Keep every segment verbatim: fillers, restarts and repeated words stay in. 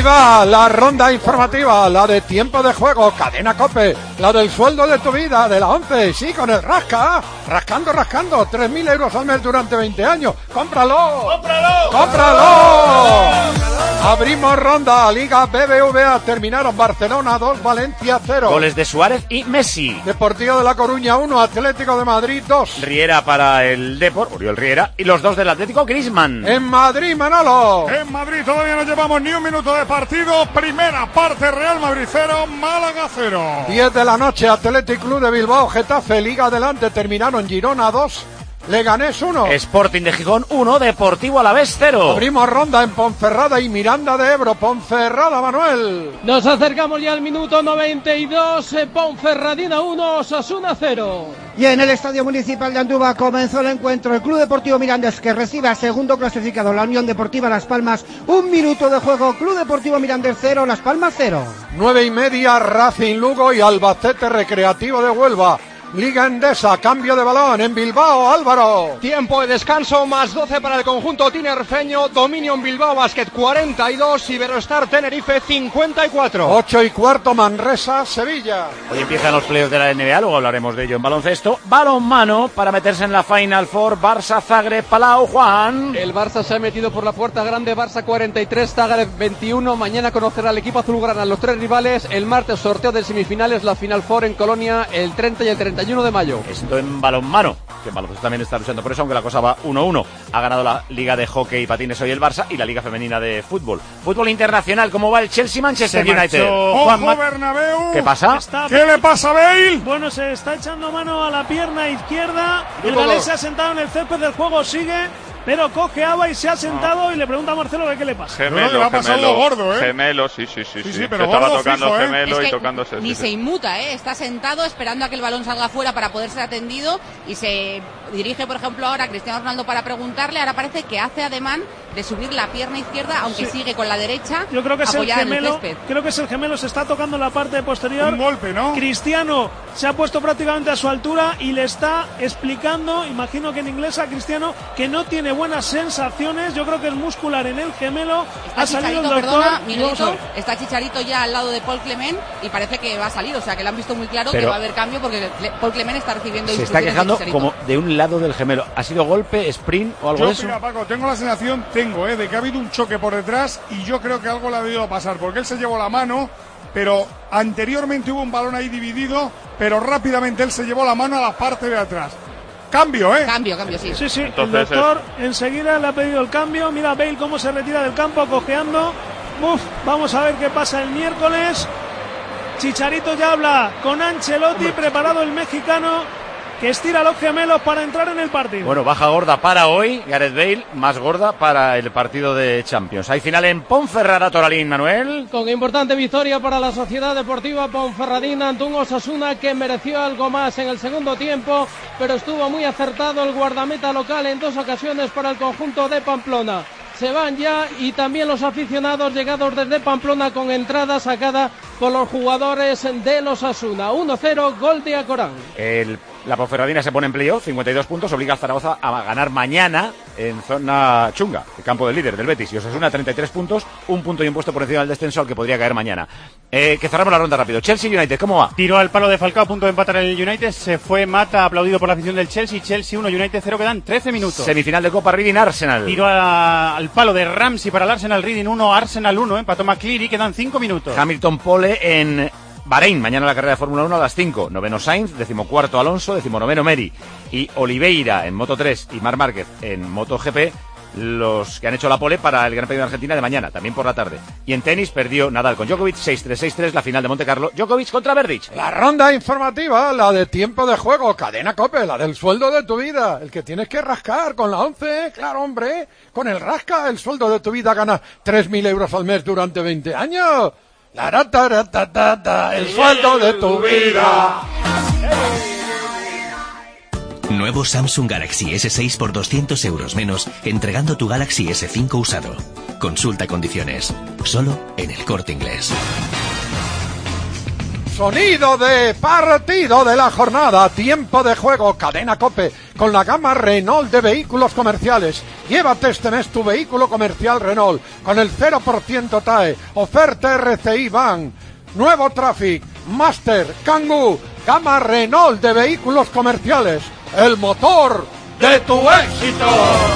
va la ronda informativa, la de tiempo de juego, cadena COPE, la del sueldo de tu vida, de la once, sí, con el rasca, rascando, rascando, tres mil euros al mes durante veinte años, ¡cómpralo! ¡Cómpralo! ¡Cómpralo! Abrimos ronda, Liga B B V A, terminaron Barcelona dos, Valencia cero. Goles de Suárez y Messi. Deportivo de La Coruña uno, Atlético de Madrid dos. Riera para el Depor, Oriol Riera, y los dos del Atlético, Griezmann. En Madrid, Manolo. En Madrid todavía no llevamos ni un minuto de partido, primera parte, Real Madrid cero, Málaga cero. diez de la noche, Athletic Club de Bilbao, Getafe, Liga adelante, terminaron Girona dos. Leganés uno. Sporting de Gijón uno, Deportivo Alavés cero. Abrimos ronda en Ponferrada y Miranda de Ebro. Ponferrada, Manuel. Nos acercamos ya al minuto noventa y dos. Ponferradina uno, Osasuna cero. Y en el Estadio Municipal de Andúba comenzó el encuentro. El Club Deportivo Mirandés, que recibe a segundo clasificado, la Unión Deportiva Las Palmas. Un minuto de juego. Club Deportivo Mirandés cero, Las Palmas cero. Nueve y media, Racing Lugo y Albacete Recreativo de Huelva. Liga Endesa, cambio de balón en Bilbao, Álvaro. Tiempo de descanso, más doce para el conjunto tinerfeño. Dominio en Bilbao Basket cuarenta y dos, Iberostar Tenerife cincuenta y cuatro. Ocho y cuarto, Manresa, Sevilla. Hoy empiezan los playoffs de la N B A, luego hablaremos de ello en baloncesto. Balonmano para meterse en la Final Four, Barça, Zagreb, Palau, Juan. El Barça se ha metido por la puerta grande, Barça cuarenta y tres, Zagreb veintiuno. Mañana conocerá el equipo azulgrana los tres rivales. El martes sorteo de semifinales, la Final Four en Colonia, el treinta y el treinta y uno de mayo. Esto en balonmano, que en baloncesto también está luchando por eso, aunque la cosa va uno uno. Ha ganado la Liga de Hockey y Patines hoy el Barça y la Liga Femenina de Fútbol. Fútbol internacional, ¿cómo va el Chelsea-Manchester United? ¡Ojo, Bernabéu! ¿Qué pasa? Está... ¿Qué le pasa a Bale? Bueno, se está echando mano a la pierna izquierda. El galés se ha sentado en el césped del juego, sigue, pero cojeaba y se ha sentado. Y le pregunta a Marcelo que qué le pasa. Gemelo, no, le ha pasado gemelo, gordo, ¿eh? Gemelo, sí, sí, sí. sí, sí. sí pero estaba gordo tocando fijo, ¿eh? gemelo es y que tocándose. Ni sí, se sí. inmuta, ¿eh? Está sentado esperando a que el balón salga fuera para poder ser atendido y se dirige, por ejemplo, ahora a Cristiano Ronaldo para preguntarle. Ahora parece que hace ademán de subir la pierna izquierda, aunque sí. sigue con la derecha. Yo creo que es el gemelo. El creo que es el gemelo, se está tocando la parte posterior. Un golpe, ¿no? Cristiano se ha puesto prácticamente a su altura y le está explicando, imagino que en inglés, a Cristiano, que no tiene buenas sensaciones. Yo creo que es muscular en el gemelo. Está ha salido Chicharito, el doctor. perdona, Miguelito, está Chicharito ya al lado de Paul Clement y parece que va a salir, o sea que le han visto muy claro. Pero que va a haber cambio porque Paul Clement está recibiendo se está quejando de como de un lado del gemelo. ¿Ha sido golpe, sprint o algo yo, de eso? Mira, Paco, tengo la sensación, tengo, eh, de que ha habido un choque por detrás y yo creo que algo le ha debido pasar, porque él se llevó la mano, pero anteriormente hubo un balón ahí dividido, pero rápidamente él se llevó la mano a la parte de atrás. Cambio, ¿eh? Cambio, cambio, sí. Sí, sí, Entonces, el doctor es... enseguida le ha pedido el cambio. Mira Bale cómo se retira del campo, cojeando. Uf, vamos a ver qué pasa el miércoles. Chicharito ya habla con Ancelotti, preparado el mexicano, que estira los gemelos para entrar en el partido. Bueno, baja gorda para hoy, Gareth Bale, más gorda para el partido de Champions. Hay final en Ponferrada, Toralín, Manuel. Con importante victoria para la Sociedad Deportiva Ponferradina ante un Osasuna que mereció algo más en el segundo tiempo, pero estuvo muy acertado el guardameta local en dos ocasiones para el conjunto de Pamplona. Se van ya y también los aficionados llegados desde Pamplona con entrada sacada por los jugadores de los Osasuna. uno cero, gol de Acorán. El, la Ponferradina se pone en playoff, cincuenta y dos puntos, obliga a Zaragoza a ganar mañana en zona chunga, el campo del líder, del Betis. Y Osasuna treinta y tres puntos, un punto y un puesto por encima del descenso al que podría caer mañana. Eh, que cerramos la ronda rápido. Chelsea United, ¿cómo va? Tiro al palo de Falcao, a punto de empatar el United. Se fue Mata, aplaudido por la afición del Chelsea. Chelsea uno, United cero, quedan trece minutos. Semifinal de Copa, Reading Arsenal. Tiro a, al palo de Ramsey para el Arsenal, Reading uno, Arsenal uno, empató McCleary, quedan cinco minutos. Hamilton Pole en Bahrein, mañana la carrera de Fórmula uno a las cinco. Noveno Sainz, decimocuarto Alonso, decimonoveno Meri y Oliveira en Moto tres y Marc Márquez en Moto G P, los que han hecho la pole para el Gran Premio de Argentina de mañana, también por la tarde. Y en tenis perdió Nadal con Djokovic, seis tres, seis tres, la final de Monte Carlo, Djokovic contra Berdych. La ronda informativa, la de tiempo de juego, cadena COPE, la del sueldo de tu vida, el que tienes que rascar con la once, claro hombre, con el rasca, el sueldo de tu vida ganas tres mil euros al mes durante veinte años. La rata, el sueldo de tu vida. Nuevo Samsung Galaxy ese seis por doscientos euros menos, entregando tu Galaxy ese cinco usado. Consulta condiciones. Solo en El Corte Inglés. Sonido de partido de la jornada, tiempo de juego, Cadena COPE, con la gama Renault de vehículos comerciales. Llévate este mes tu vehículo comercial Renault, con el cero por ciento T A E, oferta R C I Van, nuevo Traffic, Master, Kangoo, gama Renault de vehículos comerciales, el motor de tu éxito.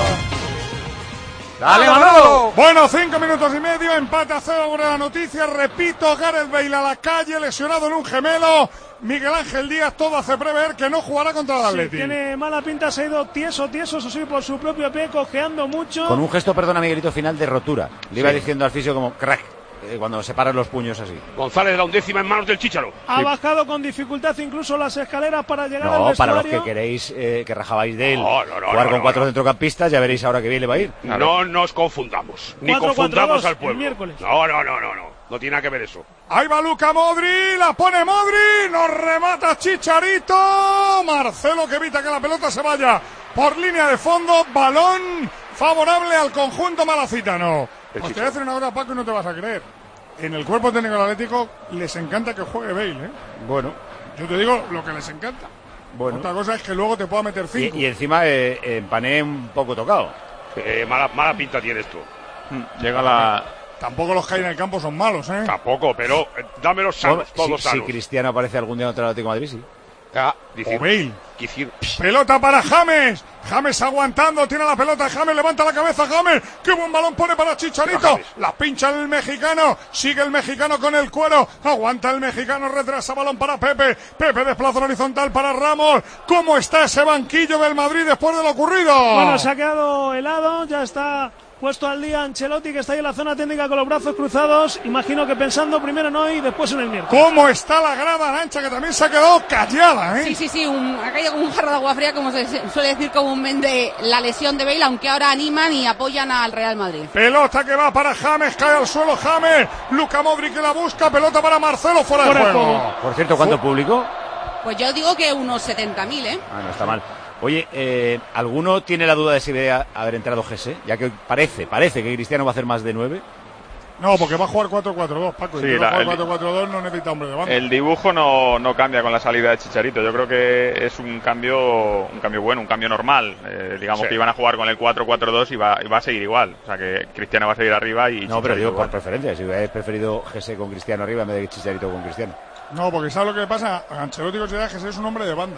¡Dale, Manolo! Bueno, cinco minutos y medio, empate a cero sobre la noticia. Repito, Gareth Bale a la calle, lesionado en un gemelo. Miguel Ángel Díaz, todo hace prever que no jugará contra el Atleti. Sí, tiene mala pinta, se ha ido tieso, tieso, eso sí, por su propio pie, cojeando mucho. Con un gesto, perdona Miguelito, final de rotura. Le sí. iba diciendo al fisio como crack, eh, cuando separan los puños así. González la undécima en manos del Chícharo. Ha sí. bajado con dificultad incluso las escaleras para llegar no, al vestuario. para los que queréis, eh, que rajabais de él, no, no, no, jugar no, con no, cuatro no. centrocampistas, ya veréis ahora que bien le va a ir. Claro. No nos confundamos, ni cuatro, confundamos cuatro, dos, al pueblo. Miércoles. No, no, no, no, no, no tiene nada que ver eso. Ahí va Luka Modri, la pone Modri, nos remata Chicharito. Marcelo que evita que la pelota se vaya por línea de fondo, balón favorable al conjunto malacitano. Pues te voy a hacer una hora, Paco, y no te vas a creer. En el cuerpo técnico del Atlético les encanta que juegue Bale, ¿eh? Bueno. Yo te digo lo que les encanta. Bueno. Otra cosa es que luego te pueda meter cinco. Y, y encima eh, Empané un poco tocado. Eh, mala, mala pinta tiene esto. Llega la... Tampoco los que hay en el campo son malos, ¿eh? Tampoco, pero eh, dámelos sanos, bueno, todos si, sanos. Si Cristiano aparece algún día contra el Atlético de Madrid, sí. Ah, decir, o Bale. Decir. Pelota para James. James aguantando, tiene la pelota. James levanta la cabeza. James, qué buen balón pone para Chicharito. La pincha el mexicano. Sigue el mexicano con el cuero. Aguanta el mexicano, retrasa balón para Pepe. Pepe desplaza horizontal para Ramos. ¿Cómo está ese banquillo del Madrid después de lo ocurrido? Bueno, se ha quedado helado, ya está puesto al día Ancelotti, que está ahí en la zona técnica con los brazos cruzados. Imagino que pensando primero en hoy y después en el miércoles. ¿Cómo está la grada ancha, que también se ha quedado callada, eh? Sí, sí, sí, un, ha caído como un jarro de agua fría, como se suele decir comúnmente, la lesión de Bale, aunque ahora animan y apoyan al Real Madrid. Pelota que va para James, cae al suelo James. Luka Modric que la busca, pelota para Marcelo, fuera de juego. juego. Por cierto, ¿cuánto público? Pues yo digo que unos setenta mil, ¿eh? Ah, no está mal. Oye, eh, ¿alguno tiene la duda de si debe haber entrado G S? Ya que parece, parece que Cristiano va a hacer más de nueve. No, porque va a jugar cuatro cuatro dos, Paco. Sí, y la, va a jugar el, cuatro cuatro dos, no necesita hombre de banda. El dibujo no, no cambia con la salida de Chicharito. Yo creo que es un cambio un cambio bueno, un cambio normal. Eh, digamos sí. que iban a jugar con el cuatro cuatro dos y va, y va a seguir igual. O sea que Cristiano va a seguir arriba y No, Chicharito pero digo igual. por preferencia. Si hubiera preferido G S con Cristiano arriba en vez de Chicharito con Cristiano. No, porque ¿sabes lo que le pasa? Ancelotti considera que Jesús es un hombre de banda.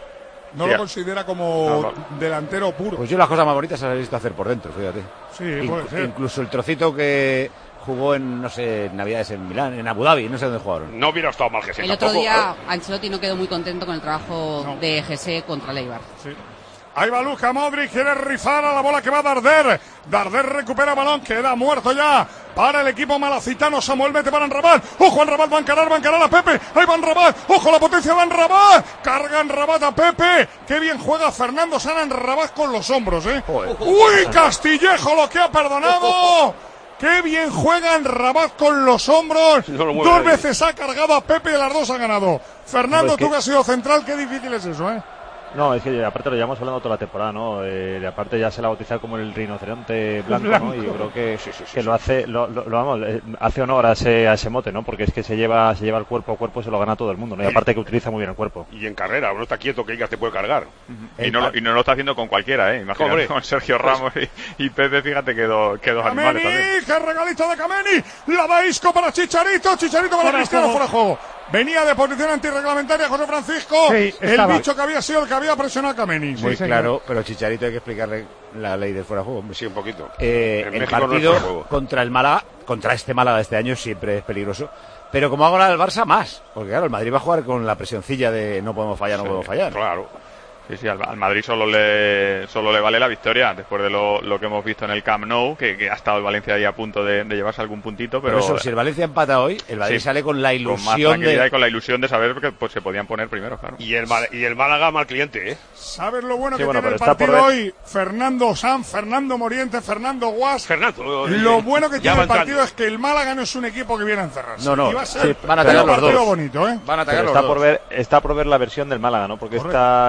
No sí, lo considera como no, no. delantero puro. Pues yo las cosas más bonitas se las he visto hacer por dentro, fíjate. Sí, In- puede ser. Incluso el trocito que jugó en, no sé, en Navidades en Milán, en Abu Dhabi, no sé dónde jugaron. No hubiera estado mal G S. El tampoco, otro día claro. Ancelotti no quedó muy contento con el trabajo no. de G S contra el Eibar. Sí. Ahí va Luka Modric, quiere rifar a la bola que va a Darder. Darder recupera balón, queda muerto ya para el equipo malacitano. Samuel mete para Enrabat. Ojo, Enrabat va a encarar, va a encarar a Pepe. Ahí va Enrabat. Ojo, la potencia de Enrabat. Carga Enrabat a Pepe. Qué bien juega Fernando Sana Enrabat con los hombros, eh. Joder. Uy, Castillejo lo que ha perdonado. Qué bien juega Enrabat con los hombros. No lo dos nadie. veces ha cargado a Pepe y las dos ha ganado. Fernando, No, es que... tú que has sido central, qué difícil es eso, eh. No, es que aparte lo llevamos hablando toda la temporada, ¿no? Eh, aparte ya se la ha bautizado como el rinoceronte blanco, blanco. ¿no? Y yo creo que, sí, sí, sí, que sí. lo hace, lo, lo, lo vamos, eh, hace honor a ese, a ese mote, ¿no? Porque es que se lleva, se lleva el cuerpo a cuerpo y se lo gana todo el mundo, ¿no? Y aparte que utiliza muy bien el cuerpo. Y en carrera, uno está quieto que digas te puede cargar. Uh-huh. Y, no, y no lo está haciendo con cualquiera, ¿eh? Imagínate Hombre. con Sergio Ramos y, y Pepe, fíjate que dos que dos animales también. ¡Qué regalito de Kameni! La da Isco para Chicharito, Chicharito para Cristiano, fuera de juego. Venía de posición antirreglamentaria José Francisco, sí, el bicho que había sido el que había presionado a Kameni. Muy sí, claro, señor. Pero Chicharito hay que explicarle la ley del fuera de juego. Sí, un poquito. Eh, el México partido no contra el Málaga, contra este Málaga de este año siempre es peligroso. Pero como hago el Barça, más. Porque claro, el Madrid va a jugar con la presioncilla de no podemos fallar, no sí, podemos fallar. Claro. Sí, sí, al, al Madrid solo le solo le vale la victoria después de lo, lo que hemos visto en el Camp Nou, que, que ha estado el Valencia ahí a punto de, de llevarse algún puntito, pero... Por eso, si el Valencia empata hoy, el Madrid sí, sale con la ilusión con más tranquilidad de... y con la ilusión de saber que pues, se podían poner primero, claro. Y el, y el Málaga mal cliente, ¿eh? ¿Sabes lo bueno sí, que bueno, tiene el partido partido hoy? Fernando Sanz, Fernando Moriente, Fernando Guas. Fernando. Lo eh, bueno que tiene el partido entrando. es que el Málaga no es un equipo que viene a encerrarse. No, no, y va a ser sí, van a atacar un los partido dos. bonito, ¿eh? Van a atacar pero los está dos. por ver, está por ver la versión del Málaga, ¿no? Porque esta, esta segunda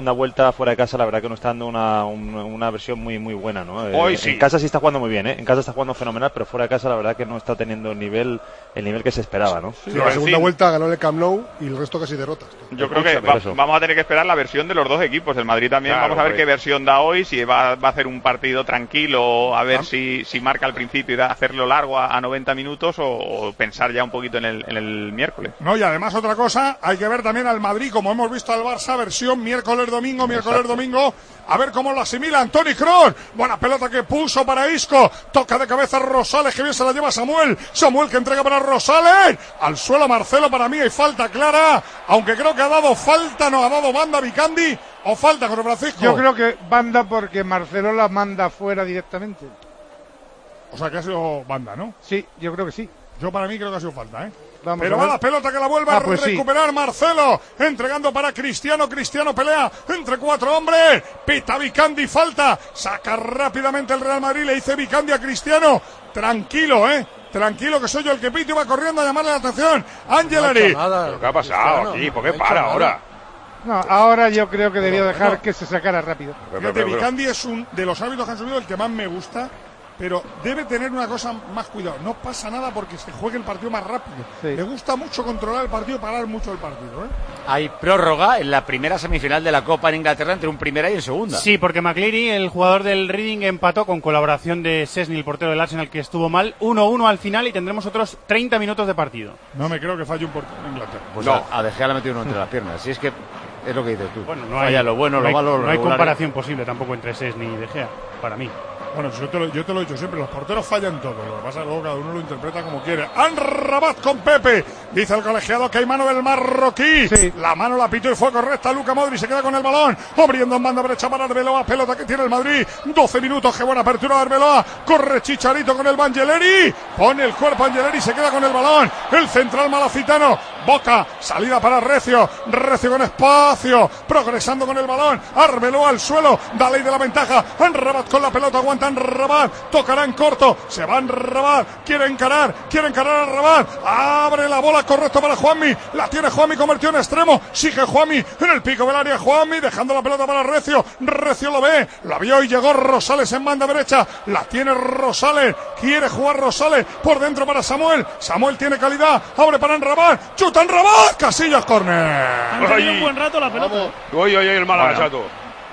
segunda vuelta fuera de casa la verdad que no está dando una, una, una versión muy muy buena, ¿no? Hoy eh, sí. En casa sí está jugando muy bien, ¿eh? En casa está jugando fenomenal, pero fuera de casa la verdad que no está teniendo el nivel el nivel que se esperaba, ¿no? Sí, la segunda vuelta ganó el Camp Nou y el resto casi derrotas. Yo creo que va, vamos a tener que esperar la versión de los dos equipos. El Madrid también, Claro, vamos a ver hombre. qué versión da hoy, si va, va a hacer un partido tranquilo, a ver si, si marca al principio y da hacerlo largo a, a noventa minutos o, o pensar ya un poquito en el, en el miércoles. No, y además otra cosa, hay que ver también al Madrid, como hemos visto al Barça, versión miércoles-domingo, miércoles-domingo, a ver cómo lo asimilan. Toni Kroos, buena pelota que puso para Isco, toca de cabeza Rosales, que bien se la lleva Samuel, Samuel que entrega para Rosales, al suelo Marcelo, para mí hay falta clara, aunque creo que ha dado falta, no ha dado banda Vicandi, o falta con Francisco. Yo creo que banda porque Marcelo la manda fuera directamente. O sea que ha sido banda, ¿no? Sí, yo creo que sí. Yo para mí creo que ha sido falta, ¿eh? Vamos Pero a va ver. la pelota que la vuelve Ah, a pues sí. recuperar Marcelo, entregando para Cristiano, Cristiano pelea entre cuatro hombres, pita Vicandi, falta, saca rápidamente el Real Madrid, le dice Vicandi a Cristiano, tranquilo, eh, tranquilo que soy yo el que pito y va corriendo a llamarle la atención, Angelari. ¿Pero qué ha pasado aquí? ¿Por qué para ahora? No, ahora yo creo que debió dejar que se sacara rápido. Fíjate, Vicandi es un de los árbitros que han subido el que más me gusta, pero debe tener una cosa más cuidado. No pasa nada porque se juegue el partido más rápido. Sí. Le gusta mucho controlar el partido y parar mucho el partido, ¿eh? Hay prórroga en la primera semifinal de la Copa en Inglaterra entre un primera y un segunda. Sí, porque McCleary, el jugador del Reading, empató con colaboración de Szczesny, el portero del Arsenal, que estuvo mal, uno uno al final y tendremos otros treinta minutos de partido. No me creo que falle un portero en Inglaterra. Pues No. a, a De Gea le ha metido uno entre las piernas. Si es que es lo que dices tú. Bueno, no hay, Falla lo bueno, no lo hay- malo, lo no hay regular. comparación posible tampoco entre Szczesny y De Gea, para mí. Bueno, yo te, lo, yo te lo he dicho siempre, los porteros fallan todo, lo que pasa es que luego cada uno lo interpreta como quiere. Anrabat con Pepe, dice el colegiado que hay mano del marroquí, Sí. la mano la pitó y fue correcta, Luka Modric se queda con el balón, abriendo en banda derecha para Arbeloa, pelota que tiene el Madrid, doce minutos, qué buena apertura de Arbeloa, corre Chicharito con el Vangeleri, pone el cuerpo Angeleri, se queda con el balón, el central malacitano, Boca, salida para Recio, Recio con espacio, progresando con el balón, Arbeloa al suelo, da ley de la ventaja, Anrabat con la pelota, aguanta Anrabat, tocará en corto, se va Anrabat, quiere encarar, quiere encarar a Anrabat, abre la bola, correcto para Juanmi, la tiene Juanmi, convirtió en extremo, sigue Juanmi en el pico del área, Juanmi dejando la pelota para Recio, Recio lo ve, la vio y llegó Rosales en banda derecha, la tiene Rosales, quiere jugar Rosales, por dentro para Samuel, Samuel tiene calidad, abre para Anrabat, chuta Anrabat, Casillas, córner. Han tenido un buen rato la pelota. Oye, oye, el Málaga, Bueno. chato.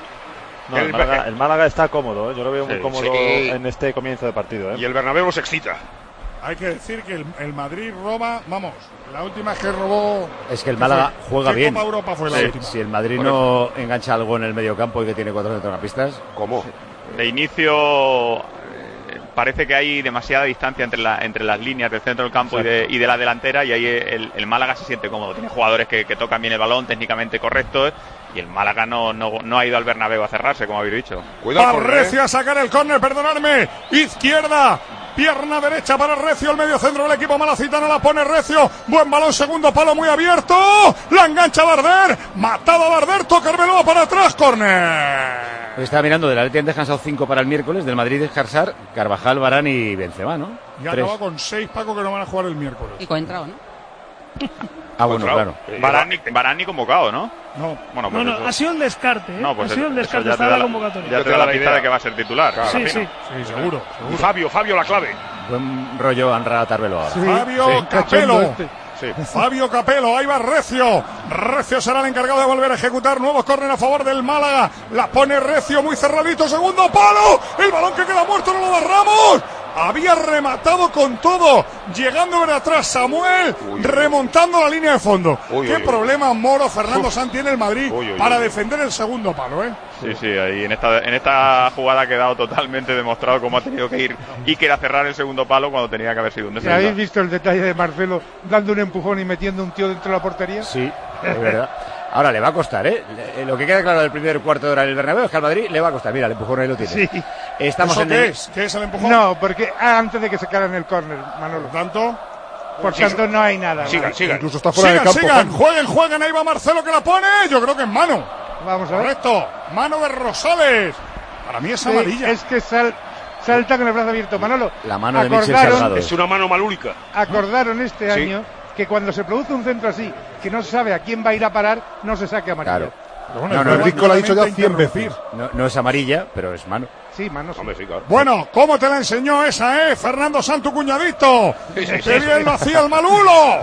No, el, El- Málaga, el Málaga está cómodo, ¿eh? Yo lo veo muy Sí, cómodo sí. en este comienzo de partido, ¿eh? Y el Bernabéu se excita. Hay que decir que el, el Madrid roba, vamos, la última vez que robó. Es que el ¿qué Málaga fue? juega ¿Qué bien. Copa Europa fue la Sí, última? si el Madrid no engancha algo en el medio campo y que tiene cuatro centrocampistas. ¿Cómo? De inicio eh, parece que hay demasiada distancia entre, la, entre las líneas del centro del campo y de, y de la delantera, y ahí el, el Málaga se siente cómodo. Tiene jugadores que, que tocan bien el balón, técnicamente correctos, y el Málaga no, no, no ha ido al Bernabéu a cerrarse, como habéis dicho. Cuidado Va con Recio a sacar el córner, perdonadme. Izquierda, pierna derecha para Recio, el medio centro del equipo malacitano, la pone Recio. Buen balón, segundo palo muy abierto. La engancha Barder, matado a Barder, toca Arbeloa para atrás, córner. Estaba mirando, del Atleti han descansado cinco para el miércoles, del Madrid descansar Carvajal, Varane y Benzema, ¿no? Ya Tres. acaba con seis, Paco, que no van a jugar el miércoles. Y coentrado, ¿no? Ah, bueno, claro. Varane Varane convocado, ¿no? No. Bueno, No, pues no, eso- ha sido el descarte, ¿eh? No, pues ha sido eso- el descarte, eso ya está te en da la la- convocatoria. Ya te da la pista de que va a ser titular. Sí, imagino. sí. Sí, seguro. Y Fabio, Fabio la clave. Buen rollo Anra Tarbeloa. Sí, Fabio sí, cachondo Capello. este. Sí. Fabio Capello, ahí va Recio. Recio será el encargado de volver a ejecutar nuevos córner a favor del Málaga. La pone Recio muy cerradito, segundo palo. El balón que queda muerto no lo da Ramos. Había rematado con todo, llegando de atrás Samuel, Uy, uy, remontando la línea de fondo. Uy, Qué uy, uy. problema Moro Fernando Sanz tiene el Madrid Uy, uy, para uy. defender el segundo palo, ¿eh? Sí, sí, ahí en esta, en esta jugada ha quedado totalmente demostrado cómo ha tenido que ir Iker a cerrar el segundo palo cuando tenía que haber sido un ¿Y defensa. habéis visto el detalle de Marcelo dando un empujón y metiendo un tío dentro de la portería? Sí, es verdad. Ahora le va a costar, ¿eh? Le- Lo que queda claro del primer cuarto de hora en el Bernabéu es que al Madrid le va a costar. Mira, el empujón ahí lo tiene. Sí. Estamos ¿Eso en qué el... es? ¿Qué es el empujón? No, porque ah, antes de que sacaran el córner, Manolo. Por tanto, Por tanto, no hay nada. Sigan, ¿no? sigan. Incluso está fuera sigan, de campo. sigan, Juan. jueguen, jueguen. Ahí va Marcelo que la pone. Yo creo que es mano. Vamos a ver. Correcto, mano de Rosales. Para mí es Sí, amarilla. es que sal, salta con el brazo abierto. Manolo, La mano de Michel acordaron, Salgado. Es una mano malúlica. acordaron este Sí. año que cuando se produce un centro así, que no se sabe a quién va a ir a parar, no se saque amarilla. Claro. Bueno, no, no, el Risco lo ha dicho ya cien veces. No, no es amarilla, pero es mano. Sí, mano. Sí. Hombre, sí, claro. Bueno, ¿cómo te la enseñó esa, eh? Fernando Santo Cuñadito. Sí, sí, ¡Qué sí, bien sí. lo hacía el Malulo!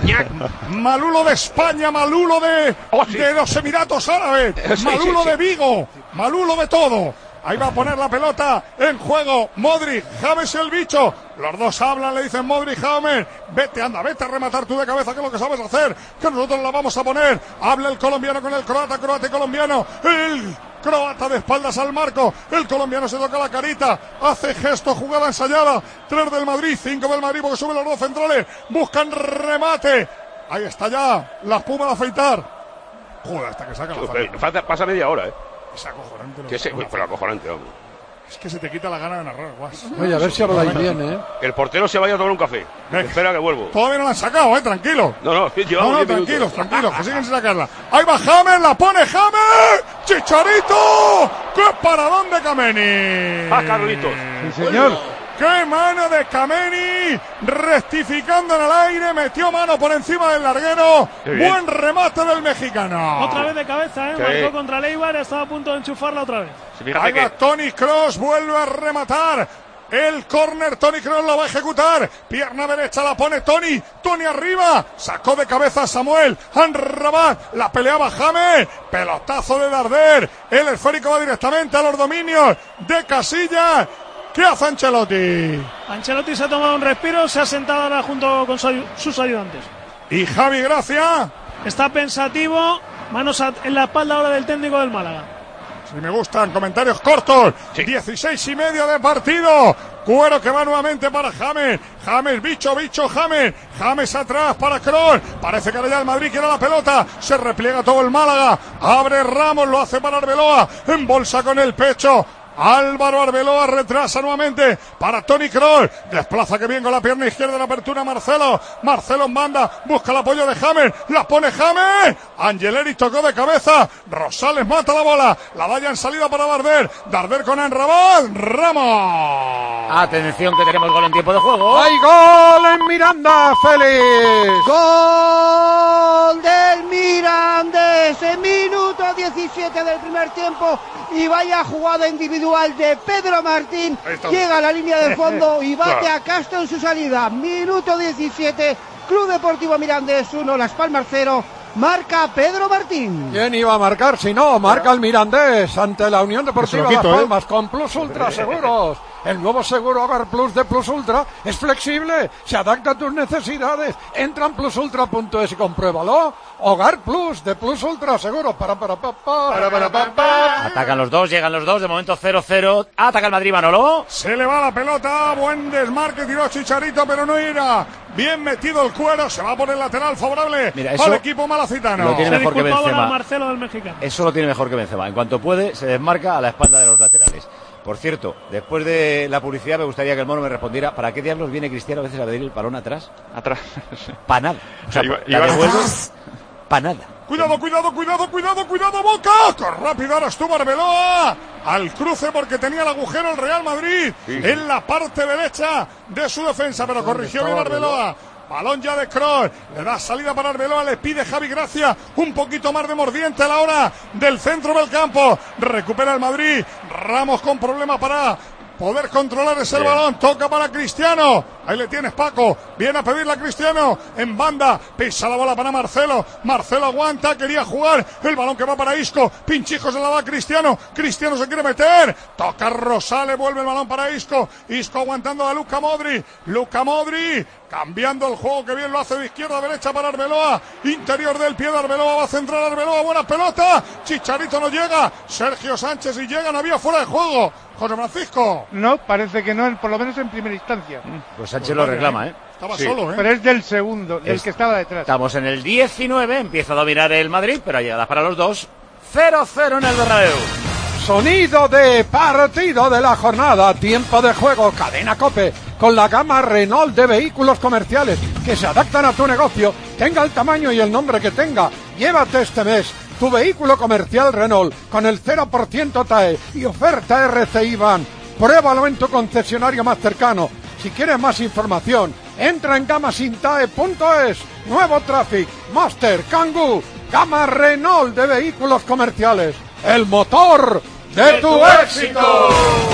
Malulo de España, Malulo de, Oh, sí. de los Emiratos Árabes, Sí, Malulo sí, sí. de Vigo, Malulo de todo. Ahí va a poner la pelota en juego Modric, James el bicho. Los dos hablan, le dicen Modric, James, vete, anda, vete a rematar tú de cabeza, que es lo que sabes hacer, que nosotros la vamos a poner. Habla el colombiano con el croata, croata y colombiano. El croata de espaldas al marco, el colombiano se toca la carita, hace gesto, jugada ensayada. Tres del Madrid, cinco del Madrid, porque suben los dos centrales, buscan remate. Ahí está ya la espuma de afeitar. Joder, hasta que saca la falta. Falta, pasa media hora, ¿eh? Es acojonante. Que se, pero acojonante, vamos. Es que se te quita la gana de narrar, guas. Oye, a ver si habláis bien, ¿eh? El portero se vaya a tomar un café. Venga. Espera que vuelvo. Todavía no la han sacado, eh, tranquilo. No, no, No, llevamos no, diez tranquilos, minutos. tranquilos, que siguen sin sacarla. Ahí va James, la pone James. ¡Chicharito! ¡Qué paradón de Kameni! ¡Ah, Carlitos! Sí, señor. ¡Qué mano de Kameni! Rectificando en el aire, metió mano por encima del larguero. Qué bien. Buen remate del mexicano. Otra vez de cabeza, ¿eh? Sí. Marcó contra Leibar, estaba a punto de enchufarla otra vez. Sí, fíjate Ahí va que Toni Kroos, vuelve a rematar. El córner, Toni Kroos lo va a ejecutar. Pierna derecha la pone Toni. Toni arriba. Sacó de cabeza a Samuel. Anrabat. La peleaba James. Pelotazo de Darder. El esférico va directamente a los dominios de Casillas. ¿Qué hace Ancelotti? Ancelotti se ha tomado un respiro, se ha sentado ahora junto con su ayu- sus ayudantes. Y Javi Gracia. Está pensativo, manos a- en la espalda ahora del técnico del Málaga. Si me gustan comentarios cortos. Sí. dieciséis y medio de partido. Cuero que va nuevamente para James. James, bicho, bicho, James. James atrás para Kroos. Parece que ahora ya el Madrid quiere la pelota. Se repliega todo el Málaga. Abre Ramos, lo hace para Arbeloa. En bolsa con el pecho. Álvaro Arbeloa retrasa nuevamente para Toni Kroos. Desplaza que bien con la pierna izquierda en la apertura Marcelo. Marcelo en banda. Busca el apoyo de James. La pone James. Angeleri tocó de cabeza. Rosales mata la bola. La valla en salida para Darder. Darder con Anrabat. Ramos. Atención que tenemos gol en tiempo de juego. ¡Hay gol en Miranda, Félix! Gol del Mirandés en minuto diecisiete del primer tiempo y vaya jugada individual de Pedro Martín. Llega a la línea de fondo y bate a Castro en su salida. Minuto diecisiete, Club Deportivo Mirandés uno, Las Palmas cero. Marca Pedro Martín. ¿Quién iba a marcar? Si no, marca el Mirandés ante la Unión Deportiva quito, Las ¿eh? Palmas con Plus Ultra Seguros. El nuevo seguro Hogar Plus de Plus Ultra es flexible, se adapta a tus necesidades. Entra en plus ultra punto es y compruébalo. Hogar Plus de Plus Ultra Seguro. Para, para, para, para, para, para, para. Atacan los dos, llegan los dos, de momento cero cero. Ataca el Madrid, Manolo. Se le va la pelota. Buen desmarque, tiró Chicharito, pero no irá. Bien metido el cuero. Se va por el lateral favorable Mira, eso al equipo malacitano. lo tiene Se mejor que disculpaba ahora Benzema. Marcelo del mexicano. Eso lo tiene mejor que Benzema. En cuanto puede, se desmarca a la espalda de los laterales. Por cierto, después de la publicidad me gustaría que el mono me respondiera ¿para qué diablos viene Cristiano a veces a pedir el balón atrás? Atrás. Para nada. O sea, Iba- la iba- devuelves para nada. Cuidado, cuidado, cuidado, cuidado, cuidado, Boca. Con rápido ahora estuvo Arbeloa al cruce porque tenía el agujero el Real Madrid Sí, sí. en la parte derecha de su defensa, pero corrigió bien Arbeloa. Balón ya de Kroos, le da salida para Arbeloa, le pide Javi Gracia un poquito más de mordiente a la hora del centro del campo. Recupera el Madrid, Ramos con problema para poder controlar ese Bien. balón, toca para Cristiano, ahí le tienes Paco, viene a pedirle a Cristiano, en banda, pisa la bola para Marcelo, Marcelo aguanta, quería jugar, el balón que va para Isco, Pinchijo se la da a Cristiano, Cristiano se quiere meter, toca Rosales, vuelve el balón para Isco, Isco aguantando a Luka Modric, Luka Modric, cambiando el juego, que bien lo hace de izquierda a derecha para Arbeloa, interior del pie de Arbeloa, va a centrar Arbeloa, buena pelota, Chicharito no llega, Sergio Sánchez y llega, no había fuera de juego, José Francisco. No, parece que no, por lo menos en primera instancia. Pues Sánchez lo reclama, ¿eh? Estaba Sí. solo, ¿eh? Pero es del segundo, del Es- que estaba detrás. Estamos en el diecinueve, empieza a dominar el Madrid, pero hay llegadas para los dos. cero cero en el Bernabéu. Sonido de partido de la jornada, tiempo de juego, Cadena COPE, con la gama Renault de vehículos comerciales que se adaptan a tu negocio, tenga el tamaño y el nombre que tenga. Llévate este mes tu vehículo comercial Renault con el cero por ciento T A E y oferta R C I Van. Pruébalo en tu concesionario más cercano. Si quieres más información, entra en gamasintae punto es. Nuevo Traffic, Master, Kangoo, Gama Renault de vehículos comerciales. El motor de, de tu, tu éxito. éxito.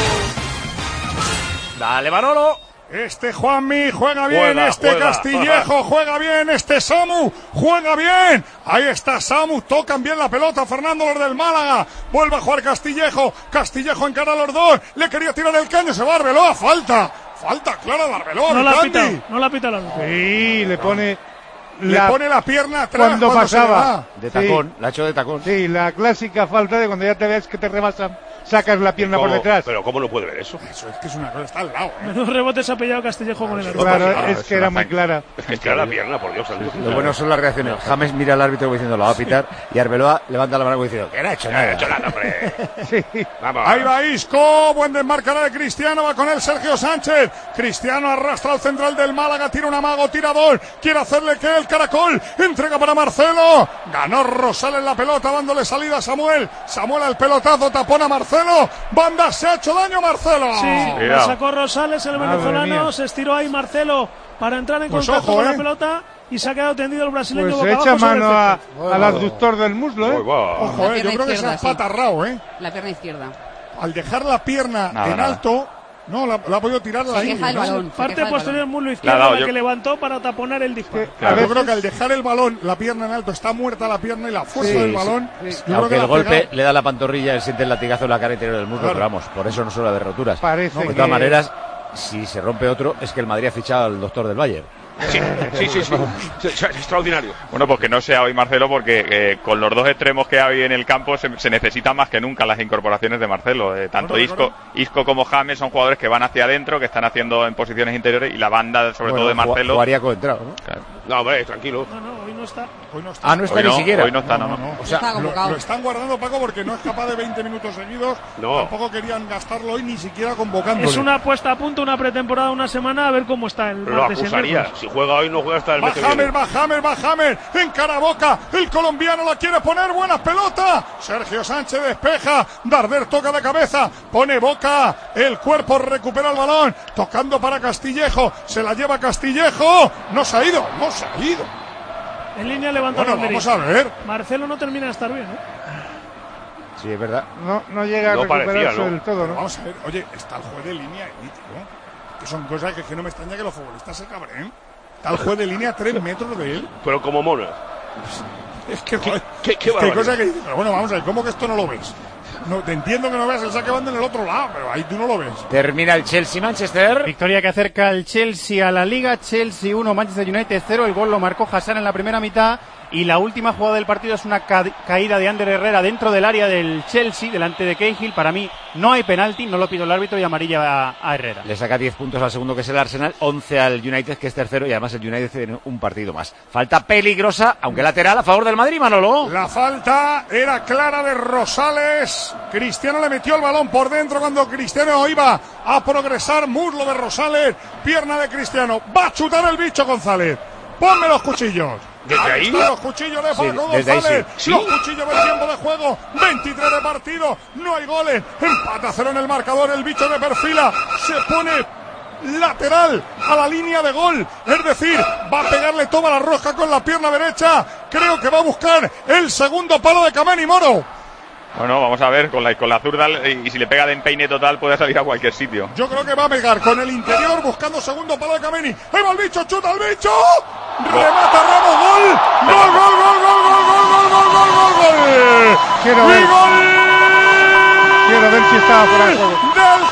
Dale, Manolo. Este Juanmi juega bien, juega, este juega, Castillejo juega. juega bien, este Samu juega bien. Ahí está Samu, tocan bien la pelota Fernando, los del Málaga. Vuelve a jugar Castillejo, Castillejo encara a los dos. Le quería tirar el caño, se va Arbeloa, falta. Falta clara de Arbeloa. No la pita, no la pita la luz. Sí, le pone... Le la... pone la pierna atrás cuando, cuando pasaba. De tacón, sí. La ha hecho de tacón. Sí, la clásica falta de cuando ya te ves que te rebasan. Sacas la pierna por detrás. Pero ¿cómo no puede ver eso? Eso es que es una cosa, está al lado. ¿eh? Menos rebotes ha pillado Castillejo con el árbitro. Claro, claro, es que era muy clara. Es que estira la pierna, por Dios. Lo bueno son las reacciones. James mira al árbitro diciendo lo va a pitar y Arbeloa levanta la mano diciendo que no ha hecho nada. No ha hecho nada, hombre. Sí. Vamos. Ahí va Isco, buen desmarcador de Cristiano, va con él Sergio Sánchez. Cristiano arrastra al central del Málaga, tira un amago, tirador, quiere hacerle que el caracol, entrega para Marcelo. Ganó Rosales la pelota, dándole salida a Samuel. Samuel al pelotazo, tapón a Marcelo. Banda, se ha hecho daño Marcelo. Sí, la sacó Rosales, el Madre venezolano, mía. Se estiró ahí Marcelo para entrar en pues contacto ojo, con eh. la pelota y se ha quedado tendido el brasileño. Pues boca se echa abajo mano a, oh, al abductor del muslo, ¿eh? Oh, wow. Ojo, eh, yo creo que se ha espatarrado, ¿eh? La pierna izquierda. Al dejar la pierna nada, en nada. alto, no, la, la ha podido tirar la línea. ¿No? Parte posterior del muslo izquierdo, la, la que levantó para taponar el disparo. Claro. Yo creo que al dejar el balón, la pierna en alto, está muerta la pierna y la fuerza sí, del balón. Sí, sí. Aunque el golpe pegado. Le da la pantorrilla, él siente el latigazo en la cara interior del muslo, claro. Pero vamos, por eso no suele haber roturas. Parece no, de que... todas maneras, si se rompe otro, es que el Madrid ha fichado al doctor del Bayern. Sí, sí, sí, sí. Es extraordinario. Bueno, pues que no sea hoy Marcelo, porque eh, con los dos extremos que hay en el campo se, se necesitan más que nunca las incorporaciones de Marcelo. Eh, tanto bueno, Isco, Isco como James son jugadores que van hacia adentro, que están haciendo en posiciones interiores, y la banda, sobre bueno, todo de Marcelo. Jugaría coentrado, ¿no? Claro. No, hombre, tranquilo. No, no, hoy no está. Hoy no está. Ah, no está hoy ni no, siquiera. Hoy no está, no, no. no, no. O sea, lo, lo están guardando, Paco, porque no es capaz de veinte minutos seguidos. No. Tampoco querían gastarlo hoy, ni siquiera convocándole. Es una puesta a punto, una pretemporada, una semana, a ver cómo está el Lo acusaría. Si juega hoy, no juega hasta el mes que viene. Va James, va James, en Caraboca, el colombiano la quiere poner, buena pelota. Sergio Sánchez despeja, Darder toca de cabeza, pone Boca, el cuerpo recupera el balón, tocando para Castillejo, se la lleva Castillejo, no se ha ido, no se ha ido. En línea levanta bueno, vamos a ver. Marcelo no termina de estar bien, ¿eh? Sí, es verdad. No, no llega no a recuperarse parecía, ¿no? del todo, ¿no? Vamos a ver, oye, está el juez de línea elítico, ¿no? Que son cosas que, que no me extraña que los futbolistas se cabren. Está el juez de línea a tres metros de él. Pero como mona. Es que, ¿Qué, qué, qué es que cosa que pero bueno, vamos a ver, ¿cómo que esto no lo ves? No, te entiendo que no veas el saque banda en el otro lado, pero ahí tú no lo ves. Termina el Chelsea-Manchester. Victoria que acerca el Chelsea a la Liga. Chelsea uno, Manchester United cero. El gol lo marcó Hassan en la primera mitad. Y la última jugada del partido es una ca- caída de Ander Herrera dentro del área del Chelsea, delante de Cahill. Para mí no hay penalti, no lo pidió el árbitro, y amarilla a, a Herrera. Le saca diez puntos al segundo, que es el Arsenal, once al United, que es tercero, y además el United tiene un partido más. Falta peligrosa, aunque lateral, a favor del Madrid, Manolo. La falta era clara de Rosales. Cristiano le metió el balón por dentro cuando Cristiano iba a progresar. Muslo de Rosales, pierna de Cristiano. Va a chutar el bicho González. Ponme los cuchillos. ¿Desde ahí? Los cuchillos de Paco sí, González. Sí. Los cuchillos del tiempo de juego. veintitrés de partido. No hay goles. Empata cero en el marcador. El bicho de perfila. Se pone lateral a la línea de gol. Es decir, va a pegarle toda la rosca con la pierna derecha. Creo que va a buscar el segundo palo de Kameni Moro. Bueno, vamos a ver, con la, con la zurda, y, y si le pega de empeine total puede salir a cualquier sitio. Yo creo que va a pegar con el interior buscando segundo palo de Kameni. ¡Ahí va el bicho! ¡Chuta el bicho! ¡Remata Ramos! ¡Gol! ¡Gol, gol, gol, gol, gol, gol, gol, gol, gol, gol! Quiero ver. ¡Gol! Quiero ver si estaba fuera de juego. ¡Del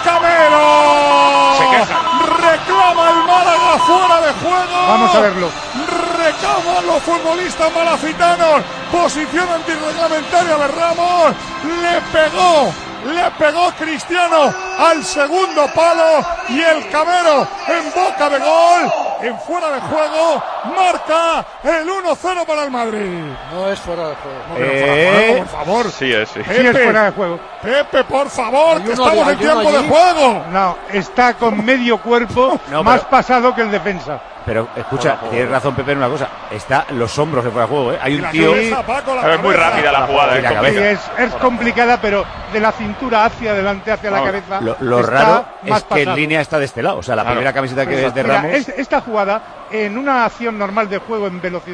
Camero! Se queja. Reclama el Málaga fuera de juego. Vamos a verlo. Reclaman los futbolistas malacitanos. Posición antirreglamentaria de Ramos. Le pegó. Le pegó Cristiano al segundo palo y el Camero en boca de gol, en fuera de juego, marca el uno cero para el Madrid. No es fuera de juego. No, eh, por favor. Sí es, sí. Pepe, Sí es fuera de juego. Pepe, por favor, que estamos de, en tiempo allí. de juego. No, está con medio cuerpo No, más pero... pasado que el defensa. Pero escucha, tienes razón Pepe en una cosa, está los hombros de fuera de juego, ¿eh? Hay un La tío... cabeza, Paco, la Es muy cabeza. rápida la jugada. Y la es cabeza. Sí, es, es complicada, pero de la cintura hacia adelante, hacia la No, cabeza. Lo, lo está raro más es que en pasado. línea está de este lado, o sea, la Claro. primera camiseta que es de Mira, Ramos... es- esta jugada, en una acción normal de juego en velocidad,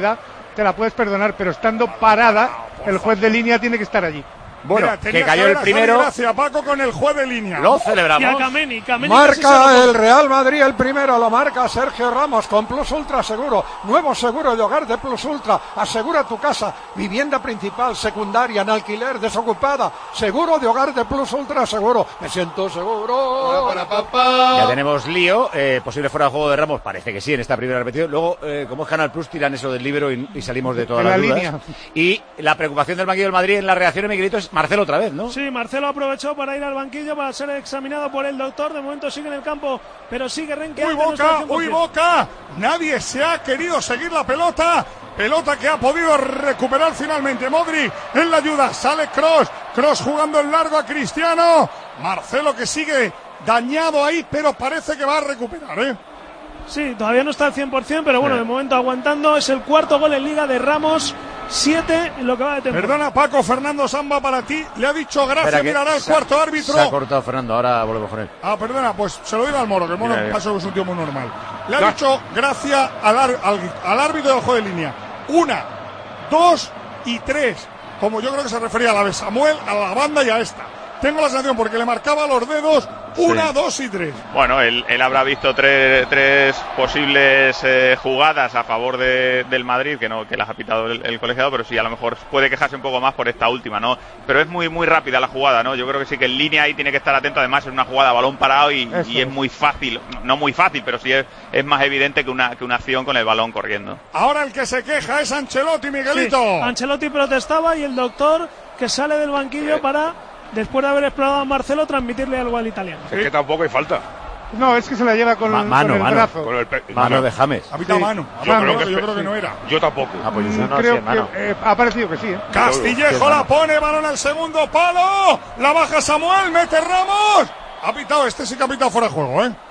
te la puedes perdonar, pero estando parada, el juez de línea tiene que estar allí. Bueno, Mira, que cayó el primero. Gracias, Paco, con el juez de línea. Lo celebramos. Y a Kameni, Kameni Marca el Real Madrid el primero, lo marca Sergio Ramos con Plus Ultra Seguro. Nuevo seguro de hogar de Plus Ultra. Asegura tu casa, vivienda principal, secundaria, en alquiler, desocupada. Seguro de hogar de Plus Ultra Seguro. Me siento seguro. Para, para, para. Ya tenemos lío, eh, posible fuera de juego de Ramos, parece que sí en esta primera repetición. Luego, eh, como es Canal Plus, tiran eso del libro y, y salimos de todas de las la dudas. línea. Y la preocupación del banquillo del Madrid en la reacción, Miguelito, es Marcelo otra vez, ¿no? Sí, Marcelo aprovechó para ir al banquillo para ser examinado por el doctor. De momento sigue en el campo, pero sigue renqueando. ¡Uy, Boca! ¡Uy, Boca! Nadie se ha querido seguir la pelota. Pelota que ha podido recuperar finalmente Modric en la ayuda. Sale Kroos. Kroos jugando en largo a Cristiano. Marcelo que sigue dañado ahí, pero parece que va a recuperar, ¿eh? Sí, todavía no está al cien por ciento, pero bueno, de momento aguantando. Es el cuarto gol en Liga de Ramos. Siete en lo que va de temporada. Perdona, Paco, Fernando Samba para ti. Le ha dicho gracias, mirará el cuarto árbitro. Se ha cortado Fernando, ahora volvemos con él. Ah, perdona, pues se lo digo al Moro, que el Moro pasó es un tío muy normal. Le ha ya. dicho gracias al, al, al árbitro del juego de línea. Una, dos y tres. Como yo creo que se refería a la de Samuel, a la banda y a esta. Tengo la sensación porque le marcaba los dedos. Una, sí. dos y tres. Bueno, él, él habrá visto tres, tres posibles eh, jugadas a favor de, del Madrid, que no que las ha pitado el, el colegiado, pero sí, a lo mejor puede quejarse un poco más por esta última, ¿no? Pero es muy muy rápida la jugada, ¿no? Yo creo que sí que en línea ahí tiene que estar atento. Además, es una jugada a balón parado y, y es muy fácil. No muy fácil, pero sí es, es más evidente que una, que una acción con el balón corriendo. Ahora el que se queja es Ancelotti, Miguelito. Sí, Ancelotti protestaba y el doctor que sale del banquillo eh. para... después de haber explorado a Marcelo, transmitirle algo al italiano. Es que tampoco hay falta. No, es que se la lleva con, Ma mano, con el mano. brazo. Con el mano de James. Ha pitado sí. mano. Yo, mano, creo, que, yo creo que no era. Yo tampoco. Ah, pues mm, no, creo sí, que eh, ha parecido que sí. ¿eh? Castillejo la pone, balón al segundo palo. La baja Samuel, mete Ramos. Ha pitado, este sí que ha pitado fuera de juego, ¿eh?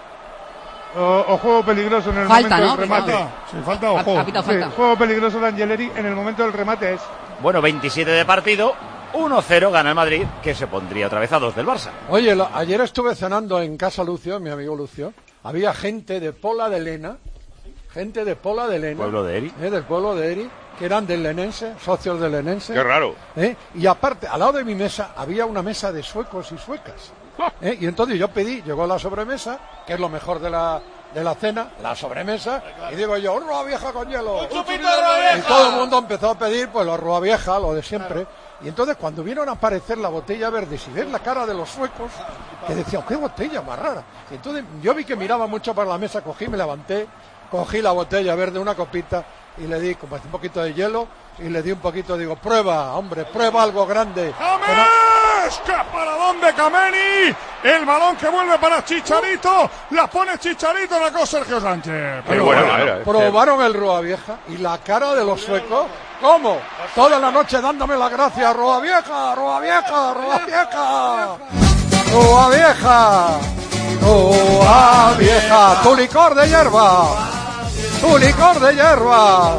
O, o juego peligroso en el falta, momento ¿no? del remate. Falta, sí, falta o Ha, juego. ha pitado falta. Sí, juego peligroso de Angeleri en el momento del remate es. Bueno, veintisiete de partido. uno cero gana el Madrid, que se pondría otra vez a dos del Barça. Oye, lo, ayer estuve cenando en casa Lucio, mi amigo Lucio. Había gente de Pola de Lena, gente de Pola de Lena. Pueblo de Eri. Eh, del pueblo de Eri, que eran del Lenense, socios del Lenense. Qué raro. Eh, y aparte, al lado de mi mesa, había una mesa de suecos y suecas. Eh, y entonces yo pedí, llegó la sobremesa, que es lo mejor de la... de la cena, la sobremesa, y digo yo, ¡roa vieja con hielo! Y todo el mundo empezó a pedir, pues, los roa vieja, lo de siempre. Y entonces, cuando vieron a aparecer la botella verde, si ves la cara de los suecos, que decían, ¡qué botella más rara! Y entonces, yo vi que miraba mucho para la mesa, cogí, me levanté, cogí la botella verde, una copita, y le di como un poquito de hielo, y le di un poquito, digo, prueba, hombre, prueba algo grande. ¡James! ¡Qué paradón de Kameni! El balón que vuelve para Chicharito, la pone Chicharito, la cosa Sergio Sánchez. Pero bueno, era, probaron el Roa Vieja y la cara de los suecos, ¿cómo? Toda la noche dándome las gracias, Roa Vieja, Roa Vieja, Roa Vieja, Roa Vieja, Roa Vieja, tu licor de hierba, tu licor de hierba,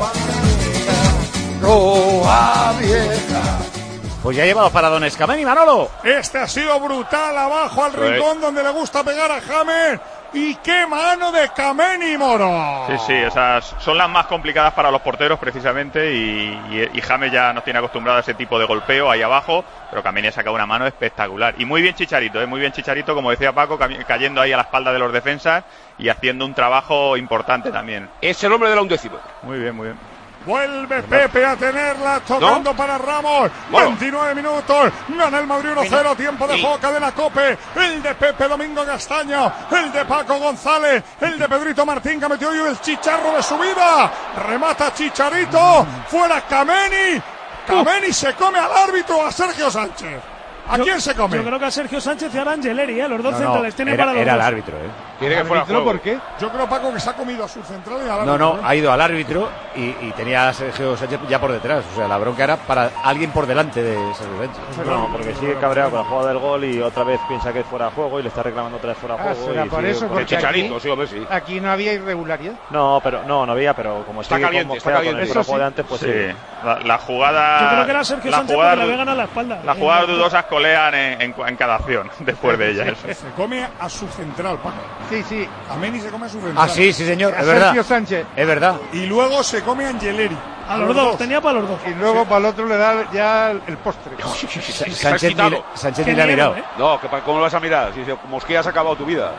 Roa Vieja. Pues ya lleva los paradones Kameni, Manolo. Este ha sido brutal, abajo al Sí. rincón donde le gusta pegar a James. Y qué mano de Kameni, Moro. Sí, sí, esas son las más complicadas para los porteros precisamente y, y, y James ya nos tiene acostumbrado a ese tipo de golpeo ahí abajo, pero Kameni ha sacado una mano espectacular. Y muy bien Chicharito, ¿eh? muy bien Chicharito, como decía Paco, cayendo ahí a la espalda de los defensas y haciendo un trabajo importante también. Es el hombre de la undécima. Muy bien, muy bien. Vuelve Pepe a tenerla, tocando ¿No? para Ramos. Bueno. veintinueve minutos. Gana el Madrid uno cero. Tiempo de juego, cadena Cope. El de Pepe Domingo Castaño. El de Paco González. El de Pedrito Martín, que metió hoy el chicharro de su vida. Remata Chicharito. Fuera Kameni. Kameni se come al árbitro, a Sergio Sánchez. ¿A yo, quién se come? Yo creo que a Sergio Sánchez y a Angeleri, ¿eh? Los dos no, centrales no, tienen era, para los era dos. el árbitro, ¿eh? Tiene que fuera juego. ¿Por qué? Yo creo, Paco, que se ha comido a su central y al No, árbitro. no, ¿eh? ha ido al árbitro y, y tenía a Sergio Sánchez ya por detrás. O sea, la bronca era para alguien por delante de Sergio Sánchez. No, porque sigue cabreado con la jugada del gol y otra vez piensa que es fuera de juego y le está reclamando otra vez fuera de Ah, juego. será y por sigue eso, con- porque Chicharito, aquí, sí, hombre, sí. aquí no había irregularidad. No, pero no, no había, pero como Está sigue caliente, como está sea caliente. con el Eso fuera de juego sí. de antes, pues Sí, sí. la, la jugada. Yo creo que era Sergio la Sánchez jugada, porque le había ganado la espalda. Las jugadas dudosas colean en, en, en cada acción después de ellas. Se come a su central, Paco. Sí, sí. Kameni se come a su central. Ah, sí, sí, señor, A es verdad. Sergio Sánchez. Es verdad. Y luego se come a Angeleri. A los dos, tenía para los dos. Y luego para el otro le da ya el postre. Sánchez ni, Sánchez ni le ha mirado. ¿eh? No, que ¿cómo lo vas a mirar? Si Mosquera has acabado tu vida.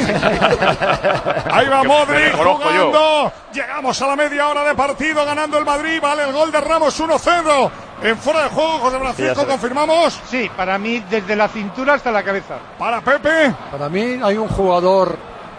Ahí va Modric jugando. Llegamos a la media hora de partido, ganando el Madrid. Vale el gol de Ramos uno cero. En fuera de juego, José Francisco, ¿confirmamos? Sí, para mí desde la cintura hasta la cabeza. Para Pepe. Para mí hay un jugador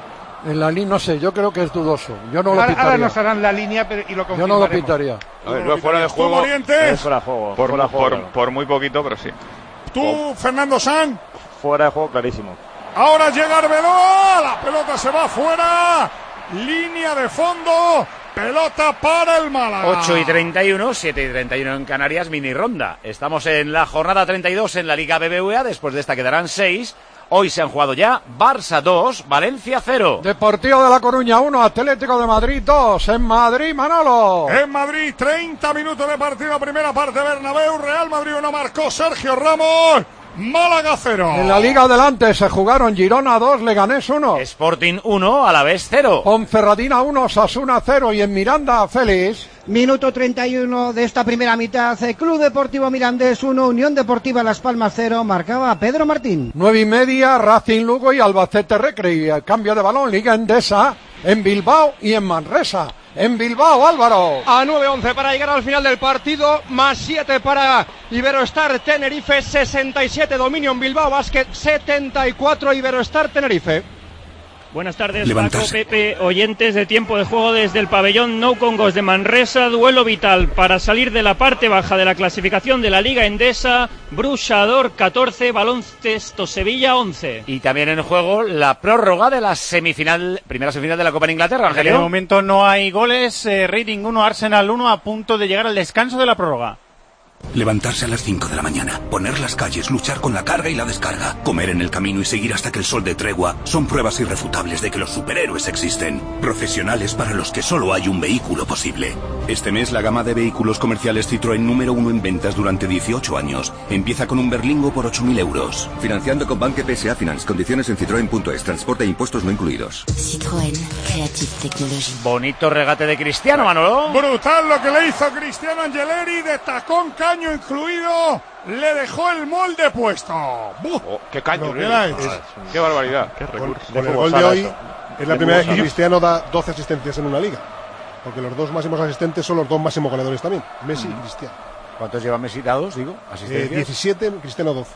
en la línea, no sé, yo creo que es dudoso. Yo no lo ahora, pitaría. Ahora nos harán la línea pero, y lo Yo no lo pitaría. A ver, no es fuera de juego. Es fuera de juego. Por, fuera de juego, por, claro. por muy poquito, pero sí. ¿Tú, oh. Fernando San? Fuera de juego, clarísimo. Ahora llega Arbeloa, la pelota se va fuera. Línea de fondo. Pelota para el Málaga. ocho y treinta y uno, siete y treinta y uno en Canarias, mini ronda. Estamos en la jornada treinta y dos en la Liga B B V A, después de esta quedarán seis. Hoy se han jugado ya Barça dos, Valencia cero. Deportivo de La Coruña uno, Atlético de Madrid dos. En Madrid, Manolo. En Madrid, treinta minutos de partido, primera parte, Bernabéu. Real Madrid uno, marcó Sergio Ramos. Málaga cero. En la Liga adelante se jugaron Girona dos, Leganés uno. Sporting uno, Alavés cero. Ponferradina uno, Osasuna cero. Y en Miranda, Félix. Minuto treinta y uno de esta primera mitad. Club Deportivo Mirandés uno, Unión Deportiva Las Palmas cero. Marcaba Pedro Martín. Nueve y media, Racing Lugo y Albacete Recre. El cambio de balón, Liga Endesa en Bilbao y en Manresa. En Bilbao, Álvaro. A nueve once para llegar al final del partido, más siete para Iberostar Tenerife, sesenta y siete dominio en Bilbao Basket, setenta y cuatro Iberostar Tenerife. Buenas tardes, Paco, Pepe, oyentes de Tiempo de Juego desde el pabellón No Congos de Manresa. Duelo vital para salir de la parte baja de la clasificación de la Liga Endesa. Bruxador catorce, Baloncesto Sevilla once. Y también en juego la prórroga de la semifinal, primera semifinal de la Copa de Inglaterra, Angelio. De momento no hay goles, eh, Reading uno, Arsenal uno, a punto de llegar al descanso de la prórroga. Levantarse a las cinco de la mañana, poner las calles, luchar con la carga y la descarga, comer en el camino y seguir hasta que el sol dé tregua, son pruebas irrefutables de que los superhéroes existen. Profesionales para los que solo hay un vehículo posible. Este mes la gama de vehículos comerciales Citroën número uno en ventas durante dieciocho años. Empieza con un Berlingo por ocho mil euros. Financiando con Banque P S A Finance. Condiciones en citroen punto es. Transporte e impuestos no incluidos. Citroën Creative Technology. Bonito regate de Cristiano, Manolo. Brutal lo que le hizo Cristiano Angeleri, de tacón, caño incluido, le dejó el molde puesto. Oh, ¡Qué caño! ¿Qué, la es? ¡Qué barbaridad! ¡Qué recurso! Con, con el gol de hoy eso. Es la de primera vez que Cristiano da doce asistencias en una liga. Porque los dos máximos asistentes son los dos máximos goleadores también, Messi mm. y Cristiano. ¿Cuántos lleva Messi dados, digo? Eh, diecisiete, Cristiano doce.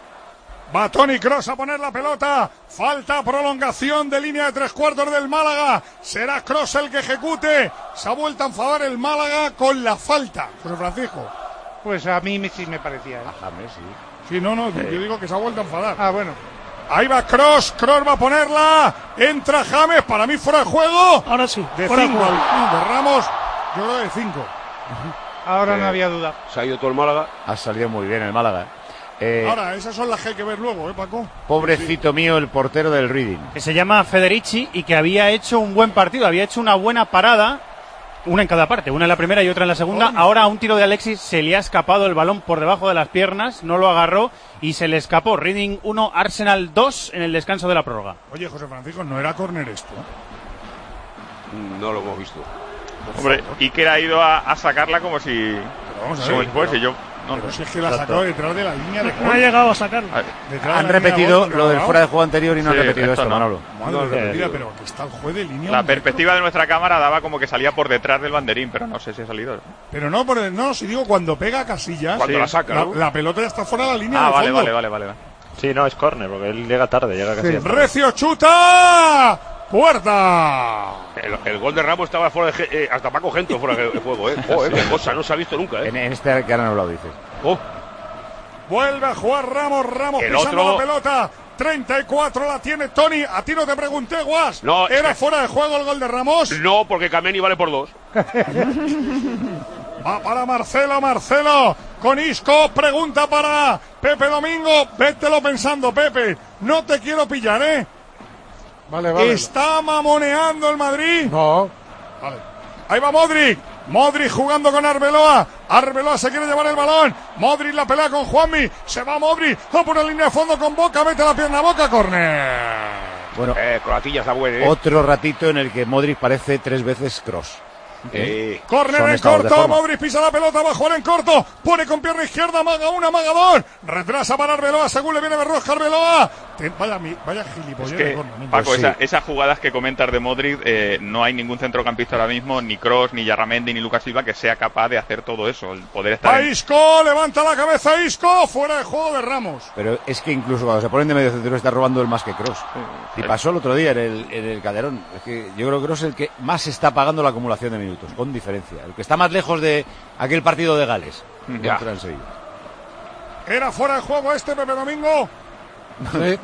Va Toni Kroos a poner la pelota. Falta, prolongación de línea de tres cuartos del Málaga. Será Kroos el que ejecute. Se ha vuelto a enfadar el Málaga con la falta. José Francisco. Pues a mí sí me parecía. ¿eh? A Messi. Sí, no, no, eh. yo digo que se ha vuelto a enfadar. Ah, bueno. Ahí va Kroos, Kroos va a ponerla. Entra James, para mí fuera de juego. Ahora sí. De cinco. No, de Ramos, yo creo de cinco. Ahora eh, no había duda. Se ha ido todo el Málaga. Ha salido muy bien el Málaga. Eh, Ahora, esas son las que hay que ver luego, ¿eh, Paco? Pobrecito sí. mío, el portero del Reading. Que se llama Federici y que había hecho un buen partido, había hecho una buena parada. Una en cada parte, una en la primera y otra en la segunda. Oh. Ahora a un tiro de Alexis se le ha escapado el balón por debajo de las piernas, no lo agarró y se le escapó. Reading uno, Arsenal dos en el descanso de la prórroga. Oye, José Francisco, ¿no era córner esto? No lo hemos visto. Hombre, Iker ha ido a, a sacarla como si... Pero vamos a ver. Como si fuese yo... No, pero si es que la sacó detrás de la línea de gol. No ha llegado a sacarla. Han repetido lo del fuera de juego anterior y no sí, han repetido esto, no. Manolo. Madre no, repetida, pero que está el juez de línea. La perspectiva de nuestra cámara daba como que salía por detrás del banderín, pero no sé si ha salido. Pero no, por el, no, si digo cuando pega a Casillas, cuando sí. la saca, la, ¿no? la pelota ya está fuera de la línea ah, de vale, fondo. vale, vale, vale, vale. Sí, no, es córner, porque él llega tarde, llega casi. Sí. Recio chuta. ¡Puerta! El, el gol de Ramos estaba fuera de eh, hasta Paco Gento fuera de juego, eh. Oh, eh, qué cosa, no se ha visto nunca, eh. En, en este que ahora no lo dices. Oh. Vuelve a jugar Ramos, Ramos el pisando otro... la pelota. treinta y cuatro la tiene Tony. A ti no te pregunté, Guas. No, ¿Era que... fuera de juego el gol de Ramos? No, porque Kameni vale por dos. Va para Marcelo, Marcelo. Con Isco, pregunta para Pepe Domingo. Vételo pensando, Pepe. No te quiero pillar, ¿eh? Vale, vale. ¿Está mamoneando el Madrid? No. Vale. Ahí va Modric. Modric jugando con Arbeloa. Arbeloa se quiere llevar el balón. Modric la pelea con Juanmi. Se va Modric. Va por la línea de fondo con Boca. Mete la pierna a Boca. Córner. Bueno, eh, Croatilla está buena, ¿eh? Otro ratito en el que Modric parece tres veces Kroos. Eh, Córner en corto, Modric pisa la pelota, va a jugar en corto, pone con pierna izquierda, maga una, maga dos, retrasa para Arbeloa, según le viene Berroja Arbeloa. Te, vaya, vaya gilipollez. Es que, Paco, pues sí. esa, esas jugadas que comentas de Modric, eh, no hay ningún centrocampista ahora mismo, ni Kroos, ni Yarramendi, ni Lucas Silva, que sea capaz de hacer todo eso, el poder estar... En... Isco, levanta la cabeza Isco, fuera de juego de Ramos. Pero es que incluso cuando se ponen de medio centro está robando el más que Kroos. Sí, y pasó el otro día en el, en el Calderón. Es que yo creo que Kroos es el que más está pagando la acumulación de minutos, con diferencia. El que está más lejos de aquel partido de Gales. Ya. Contra el Sevilla. Era fuera de juego este, Pepe Domingo. Sí.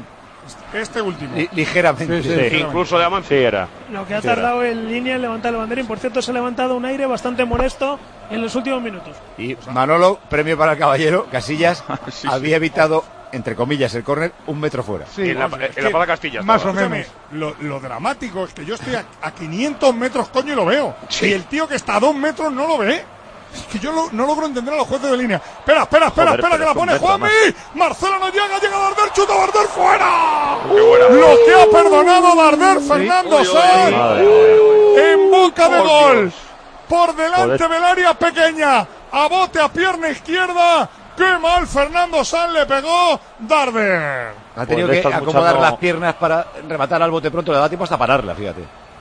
Este último. L- ligeramente. Sí, sí, sí. Incluso de Amancio. Sí, era. Lo que ha sí, tardado era. en línea en levantar el banderín. Por cierto, se ha levantado un aire bastante molesto en los últimos minutos. Y Manolo, premio para el caballero, Casillas sí, había sí. evitado, entre comillas, el córner un metro fuera. Sí, en la, en la Pala Castilla. Más o menos. Lo, lo dramático es que yo estoy a, a quinientos metros, coño, y lo veo. Sí. Y el tío que está a dos metros no lo ve. Es que yo lo, no logro entender a los jueces de línea. Espera, espera, espera, Joder, espera, que la pone Juanmi. Marcelo no llega, llega Darder, chuta Darder fuera. Uh, lo que ha perdonado Darder, sí. Fernando Sanz. En boca de oh, gol. Dios. Por delante Joder. del área pequeña. A bote a pierna izquierda. ¡Qué mal Fernando Sanz le pegó Darder! Ha tenido que acomodar muchando... las piernas para rematar al bote pronto. Le da tiempo hasta pararla, fíjate.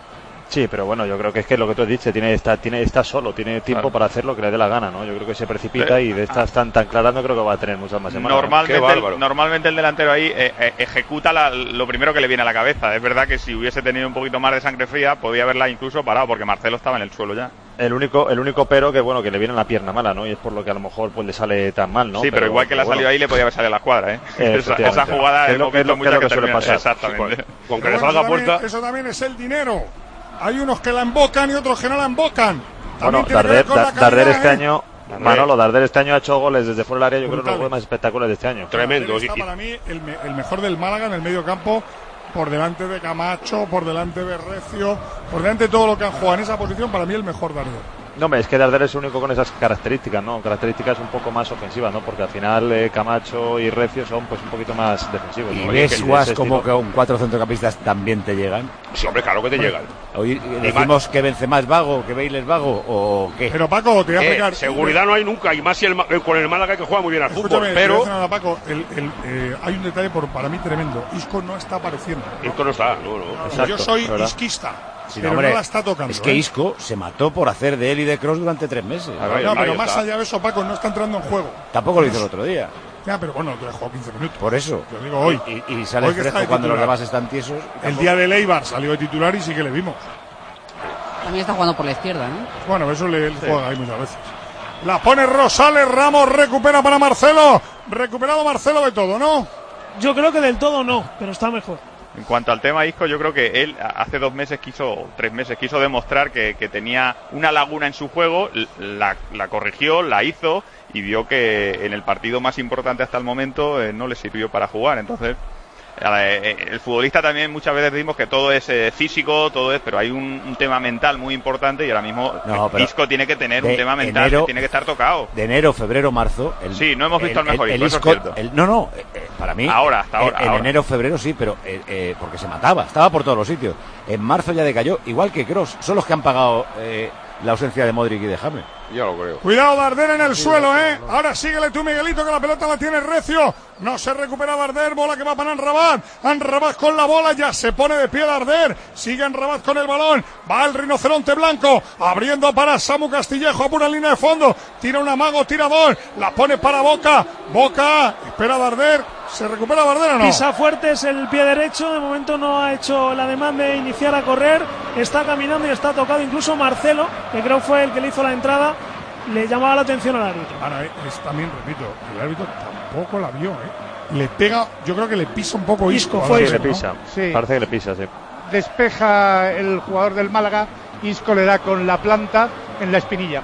Sí, pero bueno, yo creo que es que lo que tú has dicho, tiene está, tiene, está solo, tiene tiempo claro. para hacer lo que le dé la gana, ¿no? Yo creo que se precipita y de estas tan, tan claras no creo que va a tener muchas más semanas. Normalmente, ¿no? el, normalmente el delantero ahí eh, eh, ejecuta la, lo primero que le viene a la cabeza. Es verdad que si hubiese tenido un poquito más de sangre fría, podía haberla incluso parado, porque Marcelo estaba en el suelo ya. El único, el único pero que bueno que le viene en la pierna mala, ¿no? Y es por lo que a lo mejor pues le sale tan mal, ¿no? Sí, pero, pero igual que le ha salido bueno. ahí le podía haber salido a la cuadra, ¿eh? eh esa, esa jugada es lo que, lo, que, lo que suele pasar. Exactamente. Con, con que le salga a puerta. Eso también es el dinero. Hay unos que la embocan y otros que no la embocan. También bueno, Darder, da, Darder este ¿eh? año, Darder. Manolo, Darder este año ha hecho goles desde fuera del área, yo Brutal. creo que los goles más espectaculares de este año. Tremendo. Está para mí el, el mejor del Málaga en el medio campo, por delante de Camacho, por delante de Recio, por delante de todo lo que han jugado en esa posición, para mí el mejor Darder. No, hombre, es que Darder es el único con esas características, ¿no? Características un poco más ofensivas, ¿no? Porque al final eh, Camacho y Recio son pues un poquito más defensivos. ¿Y ¿no? ves Guas como que con cuatro centrocampistas también te llegan? Sí, hombre, claro que te llegan. Hoy decimos que Benzema es vago, que Bale es vago, ¿o qué? Pero Paco, te voy a explicar. Eh, seguridad no hay nunca, y más si el, con el Málaga que juega muy bien al Escúchame, fútbol. Pero nada, Paco, el, el, eh, hay un detalle por, para mí tremendo. Isco no está apareciendo. ¿no? Isco no está, no, no. Exacto, yo soy isquista. Sí, pero hombre, no la está tocando. Es que ¿eh? Isco se mató por hacer de él y de Kroos durante tres meses. No, no, no pero más está. allá de eso, Paco, no está entrando en juego. Tampoco lo hizo el otro día. Ya, pero bueno, te dejó quince minutos. Por eso. Yo digo hoy. Y, y sale hoy fresco cuando los demás están tiesos. El día de Leibar salió de titular y sí que le vimos. También está jugando por la izquierda, ¿no? Bueno, eso le sí. juega ahí muchas veces. La pone Rosales, Ramos recupera para Marcelo. Recuperado Marcelo de todo, ¿no? Yo creo que del todo no, pero está mejor. En cuanto al tema Isco, yo creo que él hace dos meses quiso, tres meses quiso demostrar que, que tenía una laguna en su juego, la, la corrigió, la hizo y vio que en el partido más importante hasta el momento eh, no le sirvió para jugar. Entonces, eh, el futbolista también muchas veces decimos que todo es eh, físico, todo es, pero hay un, un tema mental muy importante y ahora mismo no, Isco tiene que tener un tema mental enero, que tiene que estar tocado. De enero, febrero, marzo. El, sí, no hemos visto el, el mejor el, Isco, el Isco el, no, no, eh, para mí. Ahora, hasta ahora. En ahora. enero, febrero sí, pero eh, eh, porque se mataba, estaba por todos los sitios. En marzo ya decayó, igual que Kroos, son los que han pagado eh, la ausencia de Modric y de James. Yo lo creo. Cuidado Darder en el sí, suelo, ¿eh? Ahora síguele tú, Miguelito, que la pelota la tiene Recio. No se recupera Darder, bola que va para Anrabat. Anrabat con la bola, ya se pone de pie Darder. Sigue Anrabat con el balón. Va el rinoceronte blanco, abriendo para Samu Castillejo, a pura línea de fondo. Tira un amago, tirador. La pone para Boca. Boca, espera Darder. ¿Se recupera Darder o no? Pisa fuerte, es el pie derecho. De momento no ha hecho la demanda de iniciar a correr. Está caminando y está tocado. Incluso Marcelo, que creo fue el que le hizo la entrada, le llamaba la atención al árbitro. Ahora, es también, repito, el árbitro tampoco la vio, ¿eh? Le pega, yo creo que le pisa un poco Isco. Isco fue sí, Isco, le pisa. Sí. Parece que le pisa, sí. Despeja el jugador del Málaga, Isco le da con la planta en la espinilla.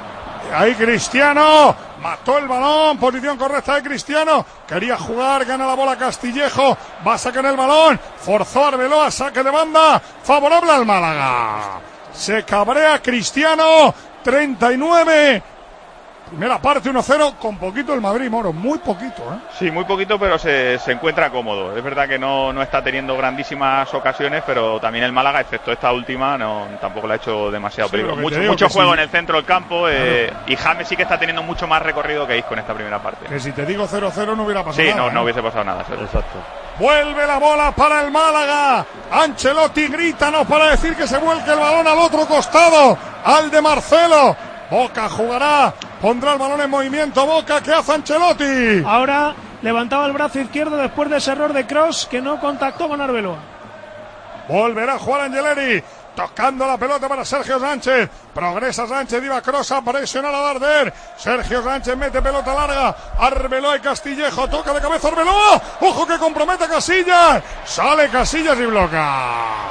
Ahí Cristiano, mató el balón, posición correcta de Cristiano, quería jugar, gana la bola Castillejo, va a sacar el balón, forzó Arbeloa, saque de banda, favorable al Málaga. Se cabrea Cristiano, treinta y nueve, Primera parte uno cero con poquito el Madrid, Moro, muy poquito, ¿eh? Sí, muy poquito, pero se, se encuentra cómodo. Es verdad que no, no está teniendo grandísimas ocasiones, pero también el Málaga, excepto esta última, no tampoco le ha hecho demasiado Sí, peligro. lo que Mucho, te digo mucho que juego sí. en el centro del campo eh, Claro. y James sí que está teniendo mucho más recorrido que Isco en esta primera parte. Que si te digo cero cero no hubiera pasado Sí, nada. no, no ¿eh? hubiese pasado nada. Exacto. Vuelve la bola para el Málaga. Ancelotti grita, no para decir que se vuelque el balón al otro costado, al de Marcelo. Boca jugará, pondrá el balón en movimiento. Boca, ¿qué hace Ancelotti? Ahora levantaba el brazo izquierdo después de ese error de Cross que no contactó con Arbeloa. Volverá a jugar Angeleri. Tocando la pelota para Sergio Sánchez. Progresa Sánchez, iba Cross a presionar a Darder. Sergio Sánchez mete pelota larga. Arbeloa y Castillejo. Toca de cabeza Arbeloa. Ojo que compromete a Casillas. Sale Casillas y bloca.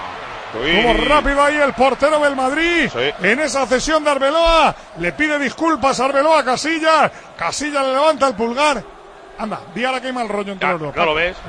Sí. Como rápido ahí el portero del Madrid. Sí. En esa cesión de Arbeloa. Le pide disculpas a Arbeloa a Casillas. Casillas le levanta el pulgar. Anda, di ahora que hay mal rollo entre Ya, los dos. ¿no lo ves?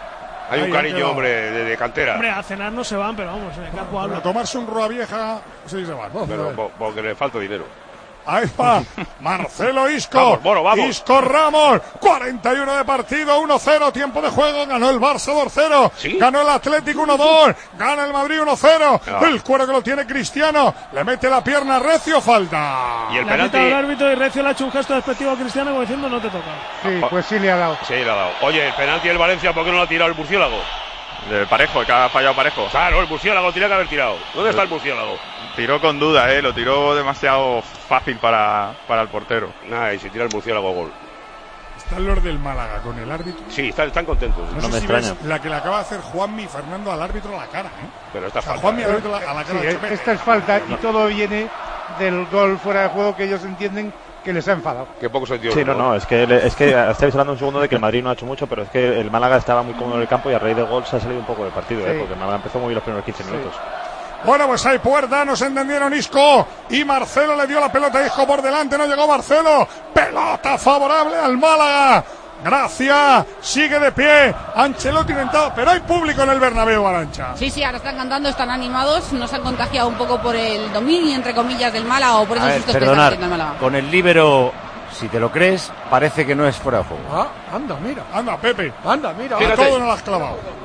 Hay Ahí un ha cariño, quedado. hombre, de, de cantera. Hombre, a cenar no se van, pero vamos, en el campo A habla. tomarse un Rua Vieja, sí se van. Pero po- porque le falta dinero. Ahí va Marcelo Isco. Vamos, Moro, vamos. Isco Ramos. cuarenta y uno de partido, uno cero. Tiempo de juego. Ganó el Barça dos cero. ¿Sí? Ganó el Atlético uno dos. Gana el Madrid uno cero. Ah. El cuero que lo tiene Cristiano. Le mete la pierna Recio. Falta. Y el Le ha quitado penalti. el árbitro y Recio le ha hecho un gesto despectivo a Cristiano como diciendo no te toca. Sí, pues sí le ha dado. Sí, le ha dado. Oye, el penalti del Valencia, ¿por qué no lo ha tirado el murciélago? De Parejo, que ha fallado Parejo. Claro, el murciélago tiene que haber tirado. ¿Dónde está el murciélago? Tiró con duda, eh, lo tiró demasiado fácil para, para el portero. Nada, y si tira el murciélago, gol. Están los del Málaga con el árbitro. Sí, están, están contentos. No, sé si ves la que le acaba de hacer Juanmi y Fernando al árbitro a la cara, ¿eh? Pero esta O sea, falta. Juanmi al ¿eh? árbitro a la cara. Sí, le ha dicho, esta es falta y todo viene del gol fuera de juego que ellos entienden que les ha enfadado. Qué poco sentido. Sí, no, no, es que, es que estáis hablando un segundo de que el Madrid no ha hecho mucho, pero es que el Málaga estaba muy cómodo en el campo y a raíz del gol se ha salido un poco del partido, Sí. ¿eh? Porque el Málaga empezó muy bien los primeros quince minutos. Bueno, pues hay puerta, no se entendieron Isco y Marcelo le dio la pelota a Isco por delante, no llegó Marcelo. Pelota favorable al Málaga. Gracia, sigue de pie. Ancelotti intentado, pero hay público en el Bernabéu, Arancha. Sí, sí, ahora están cantando, están animados, nos han contagiado un poco por el dominio, entre comillas, del Málaga o por A esos ver, sustos que están perdonar, haciendo el Málaga. con el líbero, si te lo crees, parece que no es fuera de juego. Ah, anda, mira. Anda, Pepe. Anda, mira. A todo no lo has clavado.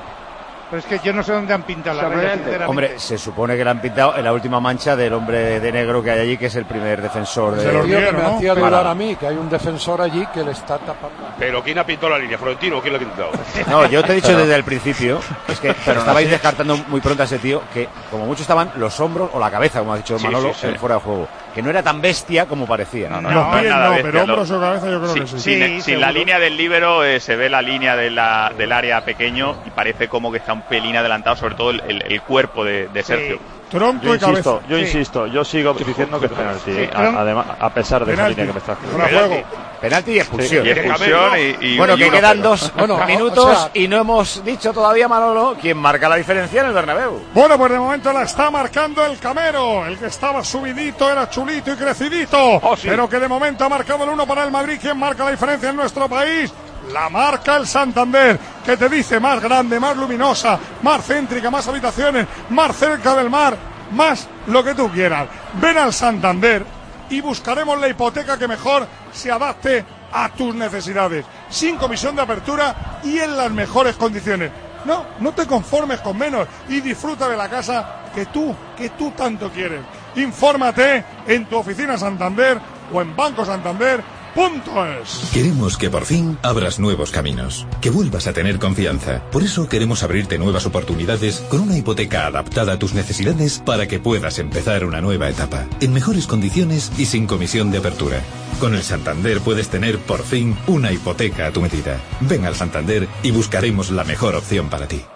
Pero es que yo no sé dónde han pintado la raya, sinceramente. Hombre, se supone que le han pintado en la última mancha del hombre de negro que hay allí, que es el primer defensor de... Se lo Tío, que dieron, me ¿no? hacía Para- dudar a mí que hay un defensor allí que le está tapando. Pero ¿quién ha pintado la línea? ¿Florentino o quién la ha pintado? No, yo te he dicho Pero- desde el principio, es que Pero estabais no sé. descartando muy pronto a ese tío, que como mucho estaban los hombros o la cabeza, como ha dicho Sí, Manolo, sí, sí. en fuera de juego. Que no era tan bestia como parecía. No, no, Los no, no es pies nada no, bestia, pero lo- hombros o cabeza yo creo Sí, que sí. sin, Sí, sin la seguro. línea del líbero eh, se ve la línea de la, del área pequeño y parece como que está un pelín adelantado, sobre todo el, el- el cuerpo de, de Sergio. Tronco Yo y cabeza. insisto, yo Sí. insisto, yo sigo diciendo que es penalti, Sí, ¿eh? A- pero- además, a pesar de esa Penalti. línea que me estás Fuera de juego. Penalti y expulsión. Y expulsión y, y- Bueno, y que uno quedan cero. dos Bueno, minutos o sea- y no hemos dicho todavía, Manolo, quién marca la diferencia en el Bernabéu. Bueno, pues de momento la está marcando el Camero. El que estaba subidito era chulito y crecidito. Oh, sí. Pero que de momento ha marcado el uno para el Madrid. ¿Quién marca la diferencia en nuestro país? La marca el Santander, que te dice más grande, más luminosa, más céntrica, más habitaciones, más cerca del mar, más lo que tú quieras. Ven al Santander y buscaremos la hipoteca que mejor se adapte a tus necesidades, sin comisión de apertura y en las mejores condiciones. No, no te conformes con menos y disfruta de la casa que tú, que tú tanto quieres. Infórmate en tu oficina Santander o en banco santander punto es. Queremos que por fin abras nuevos caminos, que vuelvas a tener confianza. Por eso queremos abrirte nuevas oportunidades con una hipoteca adaptada a tus necesidades para que puedas empezar una nueva etapa, en mejores condiciones y sin comisión de apertura. Con el Santander puedes tener por fin una hipoteca a tu medida. Ven al Santander y buscaremos la mejor opción para ti.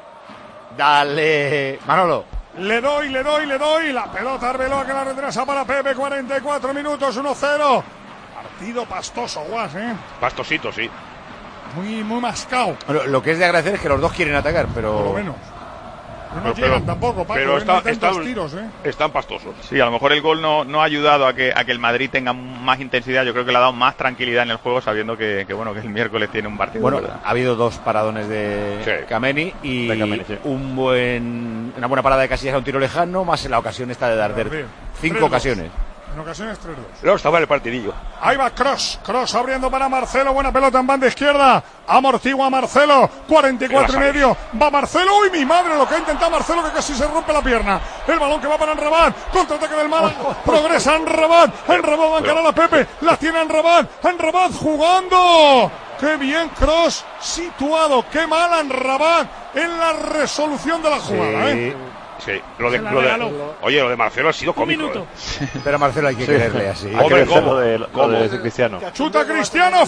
Dale, Manolo. Le doy, le doy, le doy. La pelota Arbeloa que la retrasa para Pepe. cuarenta y cuatro minutos, uno cero. Partido pastoso, Guas, ¿eh? Pastosito, sí. Muy, muy mascao, Bueno, lo que es de agradecer es que los dos quieren atacar, pero... por lo menos. No Pero- llegan pero- tampoco, Paco. pero ¿eh? está- No hay tantos están- tiros, ¿eh? Están pastosos. Sí, a lo mejor el gol no, no ha ayudado a que, a que el Madrid tenga más intensidad. Yo creo que le ha dado más tranquilidad en el juego, sabiendo que, que, bueno, que el miércoles tiene un partido. Bueno, ¿verdad? ha habido dos paradones de Sí. Kameni y De Kameni, sí. un buen, una buena parada de Casillas a un tiro lejano, más en la ocasión esta de Darder. Darder. Cinco tres dos. ocasiones. En ocasiones tres dos. No, estaba en el partidillo. Ahí va Cross, Cross abriendo para Marcelo, buena pelota en banda izquierda, amortigua Marcelo, cuarenta y cuatro y medio, va Marcelo, uy mi madre, lo que ha intentado Marcelo que casi se rompe la pierna, el balón que va para Enrabat, contraataque del Málaga, progresa Enrabat, Enrabat va a encarar a Pepe, la tiene Enrabat, Enrabat jugando, qué bien Cross situado, qué mal Enrabat en la resolución de la jugada, sí. ¿eh? Sí, lo de, lo de, oye, lo de Marcelo ha sido cómico. ¿eh? Pero a Marcelo hay que sí. quererle así. Hay que ver lo de, lo de Cristiano. Chuta Cristiano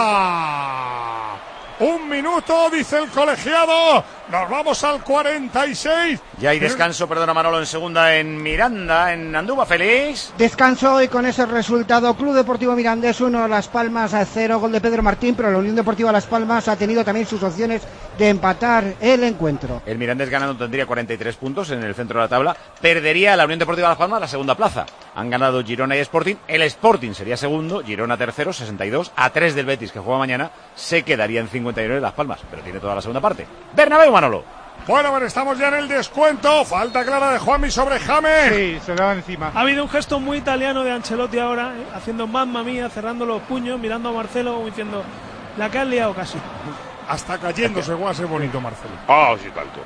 fuera. Un minuto, dice el colegiado. Nos vamos al cuarenta y seis. Ya hay descanso, perdona Manolo, en segunda en Miranda, en Andúba, Félix. Descanso y con ese resultado, Club Deportivo Mirandés uno, Las Palmas a cero, gol de Pedro Martín, pero la Unión Deportiva Las Palmas ha tenido también sus opciones de empatar el encuentro. El Mirandés ganando tendría cuarenta y tres puntos en el centro de la tabla, perdería la Unión Deportiva Las Palmas la segunda plaza. Han ganado Girona y Sporting, el Sporting sería segundo, Girona tercero, sesenta y dos, a tres del Betis que juega mañana, se quedaría en cincuenta y nueve Las Palmas, pero tiene toda la segunda parte. Bernabéu, Manolo. Bueno, bueno, estamos ya en el descuento. Falta clara de Juanmi sobre James. Sí, se daba encima. Ha habido un gesto muy italiano de Ancelotti ahora, ¿eh? haciendo mamma mía, cerrando los puños, mirando a Marcelo como diciendo, la que has liado casi. Hasta cayéndose, guase bonito Marcelo. Ah, oh, sí, tanto.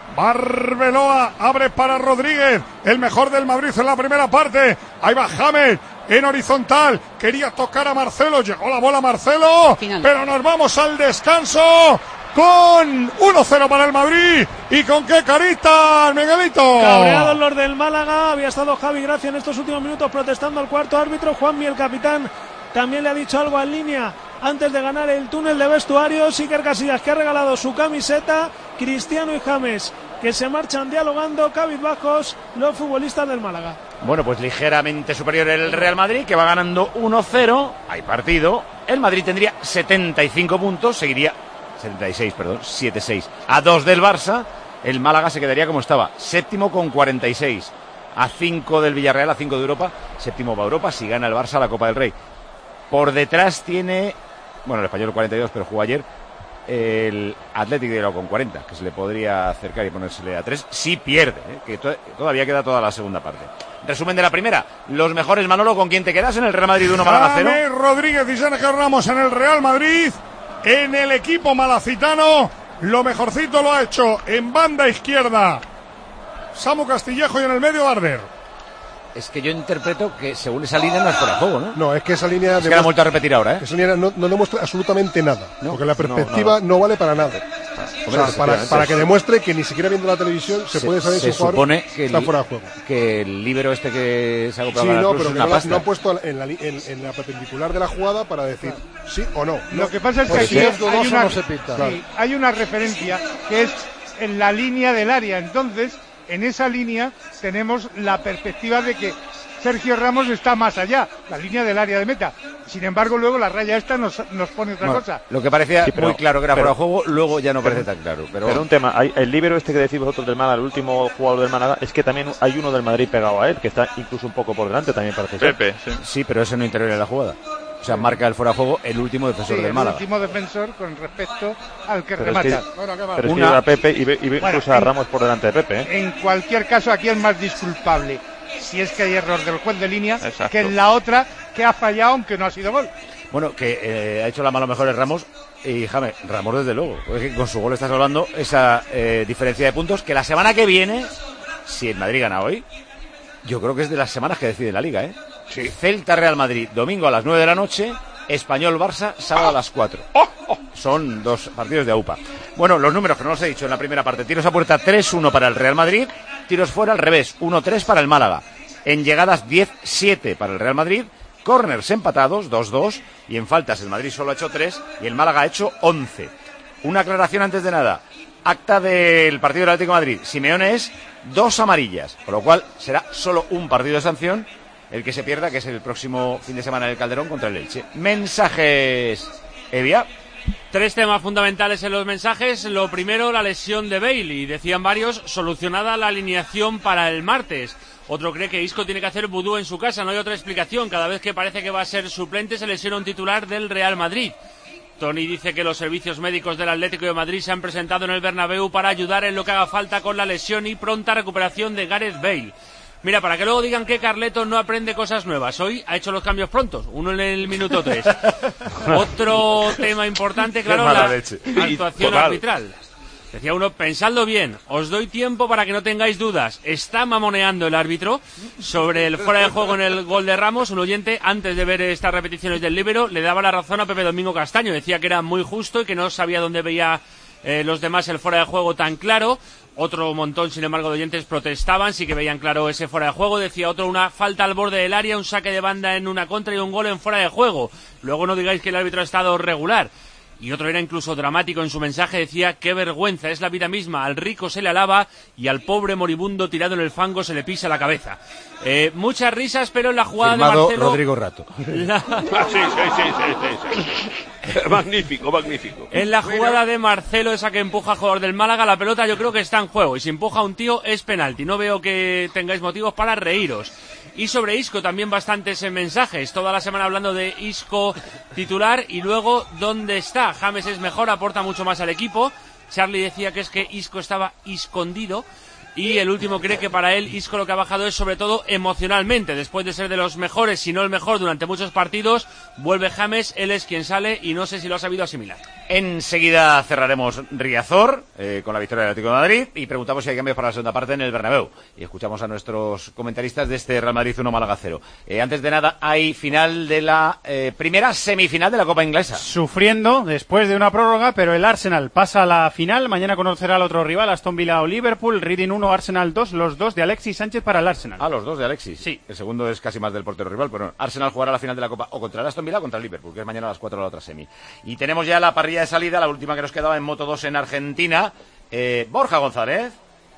Barbeloa abre para Rodríguez, el mejor del Madrid en la primera parte. Ahí va James en horizontal, quería tocar a Marcelo, llegó la bola a Marcelo, Final. Pero nos vamos al descanso con uno cero para el Madrid. ¿Y con qué caritas, Miguelito? Cabreados los del Málaga, había estado Javi Gracia en estos últimos minutos protestando al cuarto árbitro. Juanmi, el capitán, también le ha dicho algo en línea antes de ganar el túnel de vestuarios. Iker Casillas, que ha regalado su camiseta, Cristiano y James, que se marchan dialogando, cabizbajos, los futbolistas del Málaga. Bueno, pues ligeramente superior el Real Madrid, que va ganando uno cero. Hay partido. El Madrid tendría setenta y cinco puntos, seguiría... setenta y seis, perdón, setenta y seis. A dos del Barça, el Málaga se quedaría como estaba, séptimo con cuarenta y seis. A cinco del Villarreal, a cinco de Europa, séptimo va a Europa si gana el Barça la Copa del Rey. Por detrás tiene, bueno, el Español cuarenta y dos, pero jugó ayer, el Athletic de Bilbao con cuarenta, que se le podría acercar y ponérsele a tres, si pierde, ¿eh? que to- todavía queda toda la segunda parte. Resumen de la primera, los mejores, Manolo, ¿con quién te quedas en el Real Madrid uno, Málaga cero? James Rodríguez y Sergio Ramos en el Real Madrid. En el equipo malacitano, lo mejorcito lo ha hecho en banda izquierda Samu Castillejo y en el medio Barder. Es que yo interpreto que según esa línea no es fuera de juego, ¿no? No, es que esa línea... Es que la ha vuelto a repetir ahora, ¿eh? Esa línea no, no demuestra absolutamente nada, ¿no? Porque la perspectiva no, no, no vale para nada. O sea, para, para que demuestre que ni siquiera viendo la televisión se, se puede saber si se un jugador supone que está el, fuera de juego. Que el líbero este que se ha comprado sí, para no, el pero es que una no, la, pasta. no han puesto en la, en, en la perpendicular de la jugada para decir sí o no. Lo que pasa es que pues aquí si hay, es dudoso, una, no se pita. sí, hay una referencia que es en la línea del área. Entonces, en esa línea tenemos la perspectiva de que Sergio Ramos está más allá, la línea del área de meta. Sin embargo, luego la raya esta nos, nos pone otra bueno, cosa. Lo que parecía sí, pero, muy claro que era pero, fuera de juego, luego ya no pero, parece tan claro. Pero, pero un tema, hay, el líbero este que decís vosotros del Málaga, el último jugador del Málaga, es que también hay uno del Madrid pegado a él, que está incluso un poco por delante, también parece ser. Pepe, sí. Sí, pero ese no interviene en la jugada. O sea, marca el fuera de juego el último defensor sí, del Málaga. El último defensor con respecto al que pero remata. Es que, bueno, pero Una... es que a Pepe y, ve, y ve bueno, incluso a en, Ramos por delante de Pepe. ¿eh? En cualquier caso, aquí es más disculpable, si es que hay error del juez de línea, exacto, que en la otra que ha fallado aunque no ha sido gol. Bueno, que eh, ha hecho la mano mejor el Ramos y James, Ramos desde luego, porque con su gol está salvando esa eh, diferencia de puntos que la semana que viene, si el Madrid gana hoy, yo creo que es de las semanas que decide la Liga, ¿eh? Sí. Celta Real Madrid, domingo a las nueve de la noche, Español Barça, sábado a las cuatro. Son dos partidos de AUPA. Bueno, los números que no los he dicho en la primera parte. Tiros a puerta tres uno para el Real Madrid, tiros fuera al revés, uno tres para el Málaga. En llegadas diez siete para el Real Madrid, córners empatados, dos dos, y en faltas el Madrid solo ha hecho tres y el Málaga ha hecho once. Una aclaración antes de nada. Acta del partido del Atlético de Madrid. Simeone es dos amarillas, con lo cual será solo un partido de sanción el que se pierda, que es el próximo fin de semana en el Calderón contra el Elche. Mensajes, Evia. Tres temas fundamentales en los mensajes. Lo primero, la lesión de Bale, y decían varios, solucionada la alineación para el martes. Otro cree que Isco tiene que hacer vudú en su casa, no hay otra explicación. Cada vez que parece que va a ser suplente se lesiona un titular del Real Madrid. Tony dice que los servicios médicos del Atlético de Madrid se han presentado en el Bernabéu para ayudar en lo que haga falta con la lesión y pronta recuperación de Gareth Bale. Mira, para que luego digan que Carleto no aprende cosas nuevas. Hoy ha hecho los cambios prontos, uno en el minuto tres. Otro tema importante, claro, la leche. actuación Total. arbitral. Decía uno, pensadlo bien, os doy tiempo para que no tengáis dudas. Está mamoneando el árbitro sobre el fuera de juego en el gol de Ramos. Un oyente, antes de ver estas repeticiones del líbero, le daba la razón a Pepe Domingo Castaño. Decía que era muy justo y que no sabía dónde veía eh, los demás el fuera de juego tan claro. Otro montón, sin embargo, de oyentes protestaban, sí que veían claro ese fuera de juego. Decía otro, una falta al borde del área, un saque de banda en una contra y un gol en fuera de juego. Luego no digáis que el árbitro ha estado regular. Y otro era incluso dramático en su mensaje, decía, qué vergüenza, es la vida misma, al rico se le alaba y al pobre moribundo tirado en el fango se le pisa la cabeza. Eh, muchas risas, pero en la jugada Firmado de Marcelo... Rodrigo Rato. La... Ah, sí, sí, sí, sí, sí, sí. Magnífico, magnífico. En la jugada de Marcelo, esa que empuja al jugador del Málaga, la pelota yo creo que está en juego. Y si empuja a un tío es penalti. No veo que tengáis motivos para reíros. Y sobre Isco también bastantes mensajes. Toda la semana hablando de Isco titular. Y luego, ¿dónde está? James es mejor, aporta mucho más al equipo. Charlie decía que es que Isco estaba escondido. Y el último cree que para él Isco lo que ha bajado es sobre todo emocionalmente. Después de ser de los mejores, si no el mejor durante muchos partidos, vuelve James, él es quien sale y no sé si lo ha sabido asimilar. Enseguida cerraremos Riazor eh, con la victoria del Atlético de Madrid y preguntamos si hay cambios para la segunda parte en el Bernabéu. Y escuchamos a nuestros comentaristas de este Real Madrid uno Málaga cero. Eh, antes de nada, hay final de la eh, primera semifinal de la Copa Inglesa. Sufriendo después de una prórroga, pero el Arsenal pasa a la final. Mañana conocerá al otro rival, Aston Villa o Liverpool. Reading uno, Arsenal dos, los dos de Alexis Sánchez para el Arsenal. Ah, los dos de Alexis. Sí. El segundo es casi más del portero rival, pero Arsenal jugará la final de la Copa o contra el Aston Villa o contra el Liverpool, que es mañana a las cuatro de la otra semi. Y tenemos ya la parrilla de salida, la última que nos quedaba en Moto dos en Argentina. Eh, Borja González.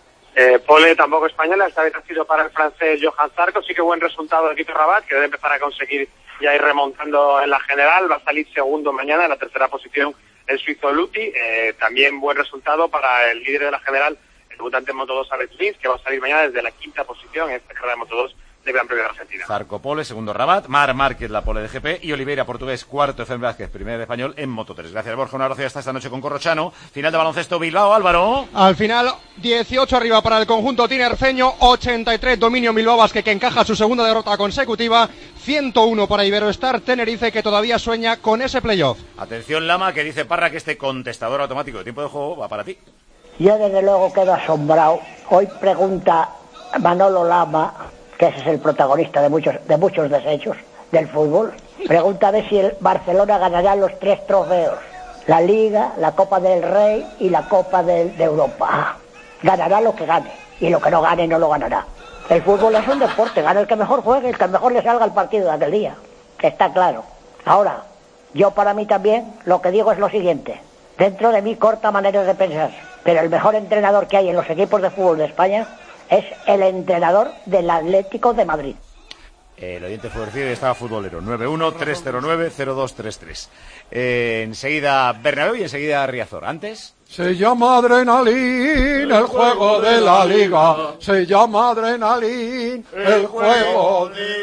Eh, pole tampoco española, esta vez ha sido para el francés Johan Zarco, sí que buen resultado del equipo Rabat, que debe empezar a conseguir ya ir remontando en la general, va a salir segundo mañana, en la tercera posición el suizo Luti, eh, también buen resultado para el líder de la general, el debutante en Moto dos Alex Rins, que va a salir mañana desde la quinta posición en esta carrera de Moto dos de Gran Premio de Argentina. Zarco pole, segundo Rabat, Mar Márquez la pole de G P y Oliveira portugués, cuarto Efraín Vázquez, primer español en Moto tres. Gracias Borja, un abrazo y hasta esta noche con Corrochano. Final de baloncesto Bilbao, Álvaro. Al final, dieciocho arriba para el conjunto tinerfeño, ochenta y tres dominio Bilbao Basket, que encaja su segunda derrota consecutiva, ciento uno para Iberostar Tenerife, que todavía sueña con ese playoff. Atención Lama, que dice Parra que este contestador automático de tiempo de juego va para ti. Yo desde luego quedo asombrado. Hoy pregunta Manolo Lama, que ese es el protagonista de muchos de muchos desechos del fútbol, pregunta de si el Barcelona ganará los tres trofeos, la Liga, la Copa del Rey y la Copa de, de Europa. Ganará lo que gane, y lo que no gane no lo ganará. El fútbol es un deporte, gana el que mejor juegue, el que mejor le salga al partido de aquel día, que está claro. Ahora, yo para mí también lo que digo es lo siguiente, dentro de mi corta manera de pensar, pero el mejor entrenador que hay en los equipos de fútbol de España es el entrenador del Atlético de Madrid. El oyente favorecido estaba futbolero. nueve uno tres cero nueve cero dos tres tres. Eh, enseguida Bernabéu y enseguida Riazor. Antes... Se llama Adrenalín, el juego de la Liga. Se llama Adrenalín, el juego de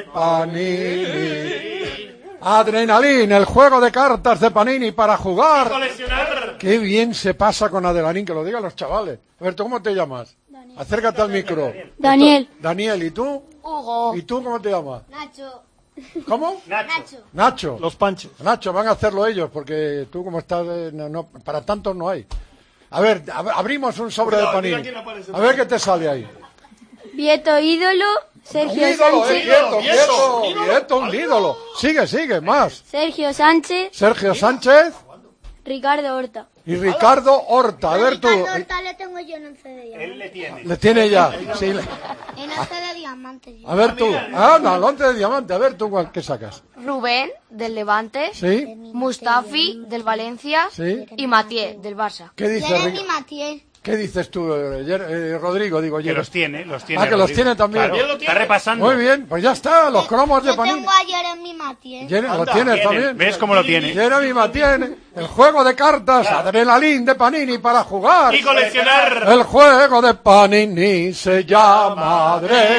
Panini. Adrenalín, el juego de cartas de Panini para jugar. Qué bien se pasa con Adrenalín, que lo digan los chavales. A ver, ¿tú cómo te llamas? Daniel. Acércate al micro. Daniel. Daniel, ¿y tú? Hugo. ¿Y tú cómo te llamas? Nacho. ¿Cómo? Nacho. Nacho. Los Panchos. Nacho, van a hacerlo ellos, porque tú como estás, eh, no, no, para tantos no hay. A ver, ab- abrimos un sobre de Panini. A ver qué te sale ahí. Vieto ídolo. Sergio Un ídolo, Sánchez. eh, quieto, quieto, quieto, un ídolo. Sigue, sigue, más. Sergio Sánchez. Sergio Sánchez Ricardo Horta. y Ricardo Horta. A ver tú. Ricardo Horta le tengo yo en once de diamantes. Él le tiene. Le tiene ya. Sí, le- En once de diamantes. A ver tú. Ah, no, el once de diamante. A ver tú, ¿cuál- ¿qué sacas? Rubén, del Levante. Sí. Mustafi, del Valencia. Sí. Y Matié, del Barça. ¿Qué dice Ric- Matié. ¿Qué dices tú, eh, Yer- eh, Rodrigo? Digo, Que Yer- los tiene, los tiene. Ah, que los Rodrigo. tiene también. Claro, está repasando. Muy bien, pues ya está, los cromos de Panini. a Jeremy Matié. Jeremy, lo Anda, tienes tiene. también. ¿Ves cómo lo tiene? Jeremy Matiene, el juego de cartas, Adrenalín de Panini para jugar. Y coleccionar. El juego de Panini se llama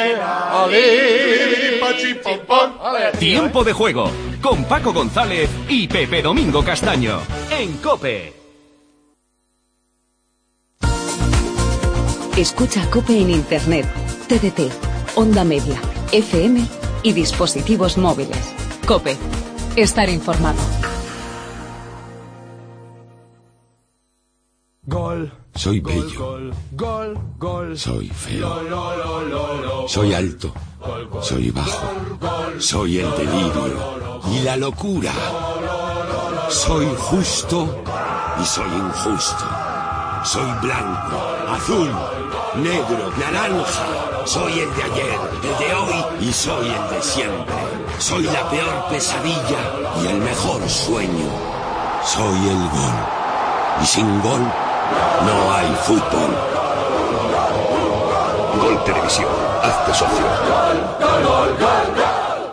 Adrenalín. Vale. Tiempo de juego con Paco González y Pepe Domingo Castaño en COPE. Escucha COPE en Internet. T D T. onda media, F M y dispositivos móviles. COPE. Estar informado. Gol. Soy bello. Gol, gol, gol. Soy feo. Gol, gol, gol, gol, gol. Soy alto. Soy bajo. Soy el delirio y la locura. Soy justo y soy injusto. Soy blanco, azul, negro, naranja. Soy el de ayer, el de hoy y soy el de siempre. Soy la peor pesadilla y el mejor sueño. Soy el gol. Y sin gol no hay fútbol. Gol Televisión. Hazte socio. Gol, gol, gol, gol.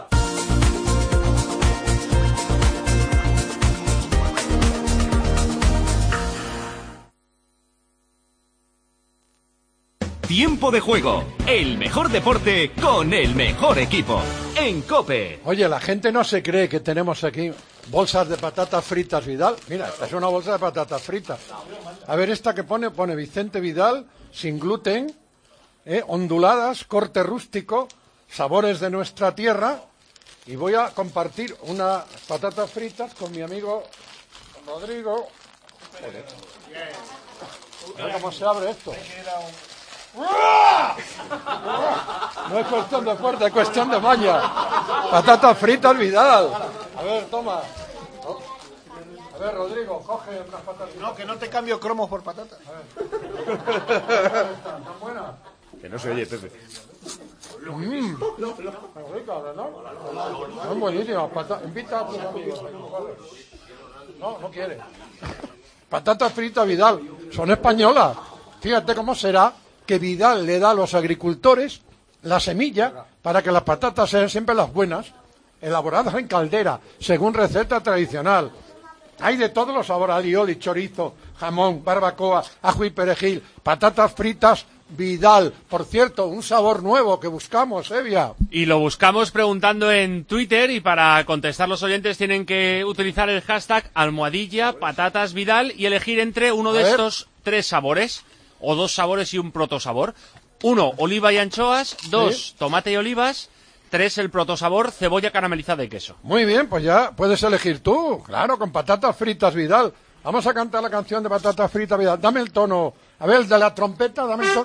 Tiempo de juego, el mejor deporte con el mejor equipo. En COPE. Oye, la gente no se cree que tenemos aquí bolsas de patatas fritas Vidal. Mira, esta es una bolsa de patatas fritas. A ver, esta que pone, pone Vicente Vidal, sin gluten, eh, onduladas, corte rústico, sabores de nuestra tierra. Y voy a compartir unas patatas fritas con mi amigo Rodrigo. Joder. A ver cómo se abre esto. No es cuestión de fuerza, es cuestión de maña. Patatas fritas Vidal. A ver, toma. A ver, Rodrigo, coge unas patatas. No, que no te cambio cromos por patatas. ¿Están buenas? Que no se oye, Pepe. Mmm. Son buenísimas. Pata... Invita a tus amigos. No, no quiere. Patatas fritas Vidal. Son españolas. Fíjate cómo será que Vidal le da a los agricultores la semilla para que las patatas sean siempre las buenas, elaboradas en caldera, según receta tradicional. Hay de todos los sabores, alioli, chorizo, jamón, barbacoa, ajo y perejil, patatas fritas Vidal. Por cierto, un sabor nuevo que buscamos, Evia. Y lo buscamos preguntando en Twitter, y para contestar los oyentes tienen que utilizar el hashtag almohadilla patatas Vidal y elegir entre uno de estos tres sabores, o dos sabores y un protosabor. Uno, oliva y anchoas. Dos, ¿sí? Tomate y olivas. Tres, el protosabor, cebolla caramelizada y queso. Muy bien, pues ya puedes elegir tú, claro, con patatas fritas Vidal. Vamos a cantar la canción de patatas fritas Vidal. Dame el tono, a ver, el de la trompeta, dame el tono.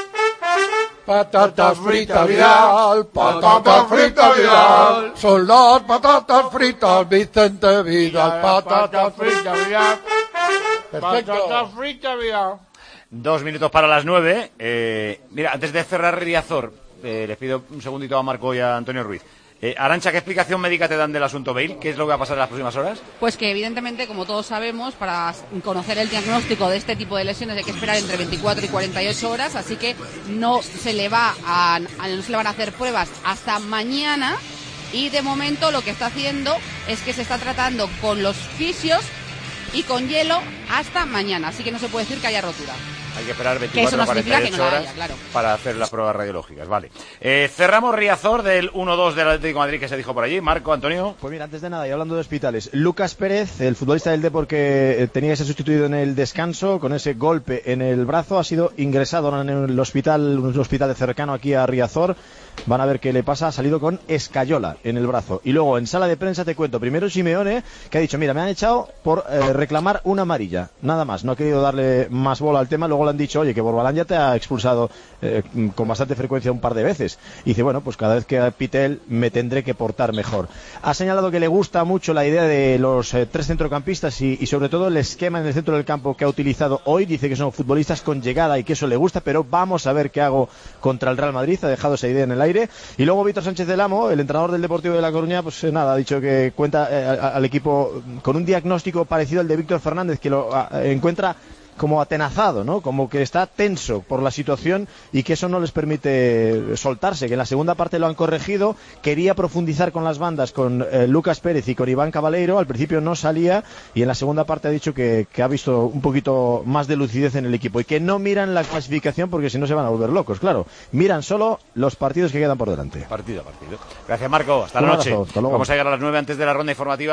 Patatas fritas Vidal, patatas fritas Vidal, son las patatas fritas Vicente Vidal, patatas fritas Vidal. Perfecto. Patatas fritas Vidal. Dos minutos para las nueve. Eh, mira, antes de cerrar Riazor, eh, les pido un segundito a Marco y a Antonio Ruiz. Eh, Arantxa, ¿qué explicación médica te dan del asunto Bale? ¿Qué es lo que va a pasar en las próximas horas? Pues que evidentemente, como todos sabemos, para conocer el diagnóstico de este tipo de lesiones hay que esperar entre veinticuatro y cuarenta y ocho horas, así que no se le va a, a no se le van a hacer pruebas hasta mañana, y de momento lo que está haciendo es que se está tratando con los fisios y con hielo hasta mañana, así que no se puede decir que haya rotura. Hay que esperar veinticuatro a cuarenta y ocho horas haya, claro, para hacer las pruebas radiológicas. Vale. Eh, cerramos Riazor del uno dos del Atlético de Madrid que se dijo por allí. Marco, Antonio. Pues mira, antes de nada, y hablando de hospitales, Lucas Pérez, el futbolista del Depor que tenía que ser sustituido en el descanso con ese golpe en el brazo, ha sido ingresado en el hospital, un hospital cercano aquí a Riazor. Van a ver qué le pasa. Ha salido con escayola en el brazo. Y luego en sala de prensa te cuento, primero Simeone, que ha dicho, mira, me han echado por eh, reclamar una amarilla, nada más, no ha querido darle más bola al tema. Luego le han dicho, oye, que Borbalán ya te ha expulsado eh, con bastante frecuencia un par de veces. Y dice, bueno, pues cada vez que pite él me tendré que portar mejor. Ha señalado que le gusta mucho la idea de los eh, tres centrocampistas y, y sobre todo el esquema en el centro del campo que ha utilizado hoy. Dice que son futbolistas con llegada y que eso le gusta, pero vamos a ver qué hago contra el Real Madrid. Ha dejado esa idea en el aire. Y luego Víctor Sánchez del Amo, el entrenador del Deportivo de La Coruña, pues eh, nada, ha dicho que cuenta eh, al equipo con un diagnóstico parecido al de Víctor Fernández, que lo eh, encuentra como atenazado, ¿no? Como que está tenso por la situación y que eso no les permite soltarse, que en la segunda parte lo han corregido. Quería profundizar con las bandas, con eh, Lucas Pérez y con Iván Cabaleiro. Al principio no salía y en la segunda parte ha dicho que, que ha visto un poquito más de lucidez en el equipo y que no miran la clasificación porque si no se van a volver locos, claro. Miran solo los partidos que quedan por delante. Partido a partido. Gracias, Marco. Hasta Un la noche. abrazo, hasta luego. Vamos a llegar a las nueve antes de la ronda informativa.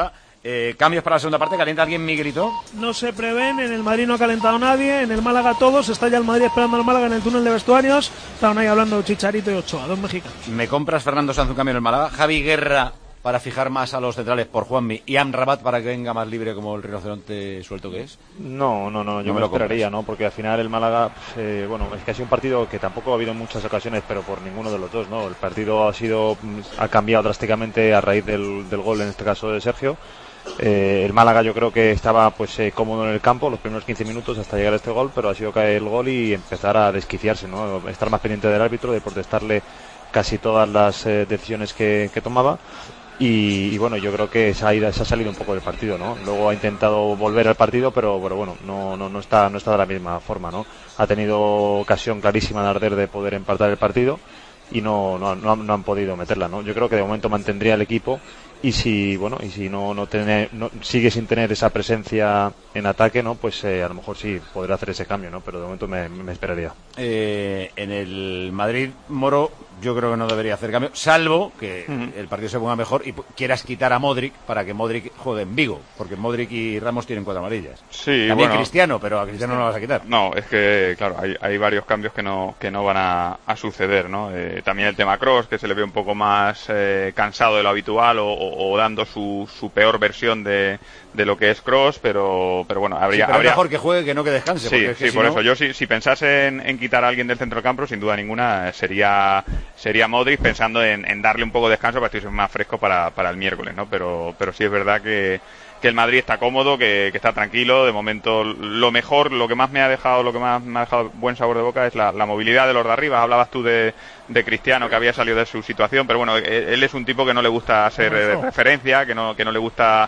Eh, cambios para la segunda parte, ¿calienta alguien, Miguelito? No se prevén, en el Madrid no ha calentado nadie, en el Málaga todos, está ya el Madrid esperando al Málaga en el túnel de vestuarios, estaban ahí hablando Chicharito y Ochoa, dos mexicanos. ¿Me compras, Fernando Sanz, un cambio en el Málaga? Javi Guerra para fijar más a los centrales por Juanmi y Amrabat para que venga más libre como el rinoceronte suelto que es. No, no, no, yo No me me lo lo esperaría, compras. ¿no? Porque al final el Málaga, pues, eh, bueno, es que ha sido un partido que tampoco ha habido en muchas ocasiones, pero por ninguno de los dos, ¿no? El partido ha sido, ha cambiado drásticamente a raíz del, del gol, en este caso de Sergio. Eh, el Málaga yo creo que estaba pues eh, cómodo en el campo los primeros quince minutos hasta llegar a este gol, pero ha sido caer el gol y empezar a desquiciarse, ¿no? Estar más pendiente del árbitro, de protestarle casi todas las eh, decisiones que, que tomaba. Y, y bueno, yo creo que se ha, ido, se ha salido un poco del partido, ¿no? Luego ha intentado volver al partido, pero, pero bueno, no, no, no está, no está de la misma forma, ¿no? Ha tenido ocasión clarísima de Arder de poder empatar el partido y no, no, no, han, no han podido meterla, ¿no? Yo creo que de momento mantendría el equipo y si, bueno, y si no, no, tiene, no sigue sin tener esa presencia en ataque, ¿no? Pues eh, a lo mejor sí podrá hacer ese cambio, ¿no? Pero de momento me, me esperaría. Eh, en el Madrid, Moro, yo creo que no debería hacer cambio, salvo que uh-huh. el partido se ponga mejor y quieras quitar a Modric para que Modric juegue en Vigo, porque Modric y Ramos tienen cuatro amarillas. Sí, también bueno, Cristiano, pero a Cristiano no lo vas a quitar. No, es que, claro, hay, hay varios cambios que no que no van a, a suceder, ¿no? Eh, también el tema Kroos, que se le ve un poco más eh, cansado de lo habitual o, o, o dando su, su peor versión de, de lo que es Kroos, pero, pero bueno, habría... Sí, pero habría... es mejor que juegue que no que descanse. Sí, es que sí, si por no... eso. Yo si, si pensase en, en quitar a alguien del centro del campo, sin duda ninguna, sería sería Modric, pensando en, en darle un poco de descanso para que estuviese más fresco para, para el miércoles, ¿no? Pero, pero sí es verdad que, que el Madrid está cómodo, que, que está tranquilo. De momento, lo mejor, lo que más me ha dejado, lo que más me ha dejado buen sabor de boca es la, la movilidad de los de arriba. Hablabas tú de, de Cristiano, que había salido de su situación, pero bueno, él es un tipo que no le gusta ser eh, referencia, que no, que no le gusta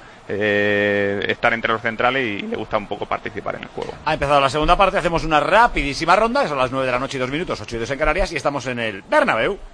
eh, estar entre los centrales y le gusta un poco participar en el juego. Ha empezado la segunda parte, hacemos una rapidísima ronda, que son las nueve de la noche y dos minutos, ocho y dos en Canarias, y estamos en el Bernabéu.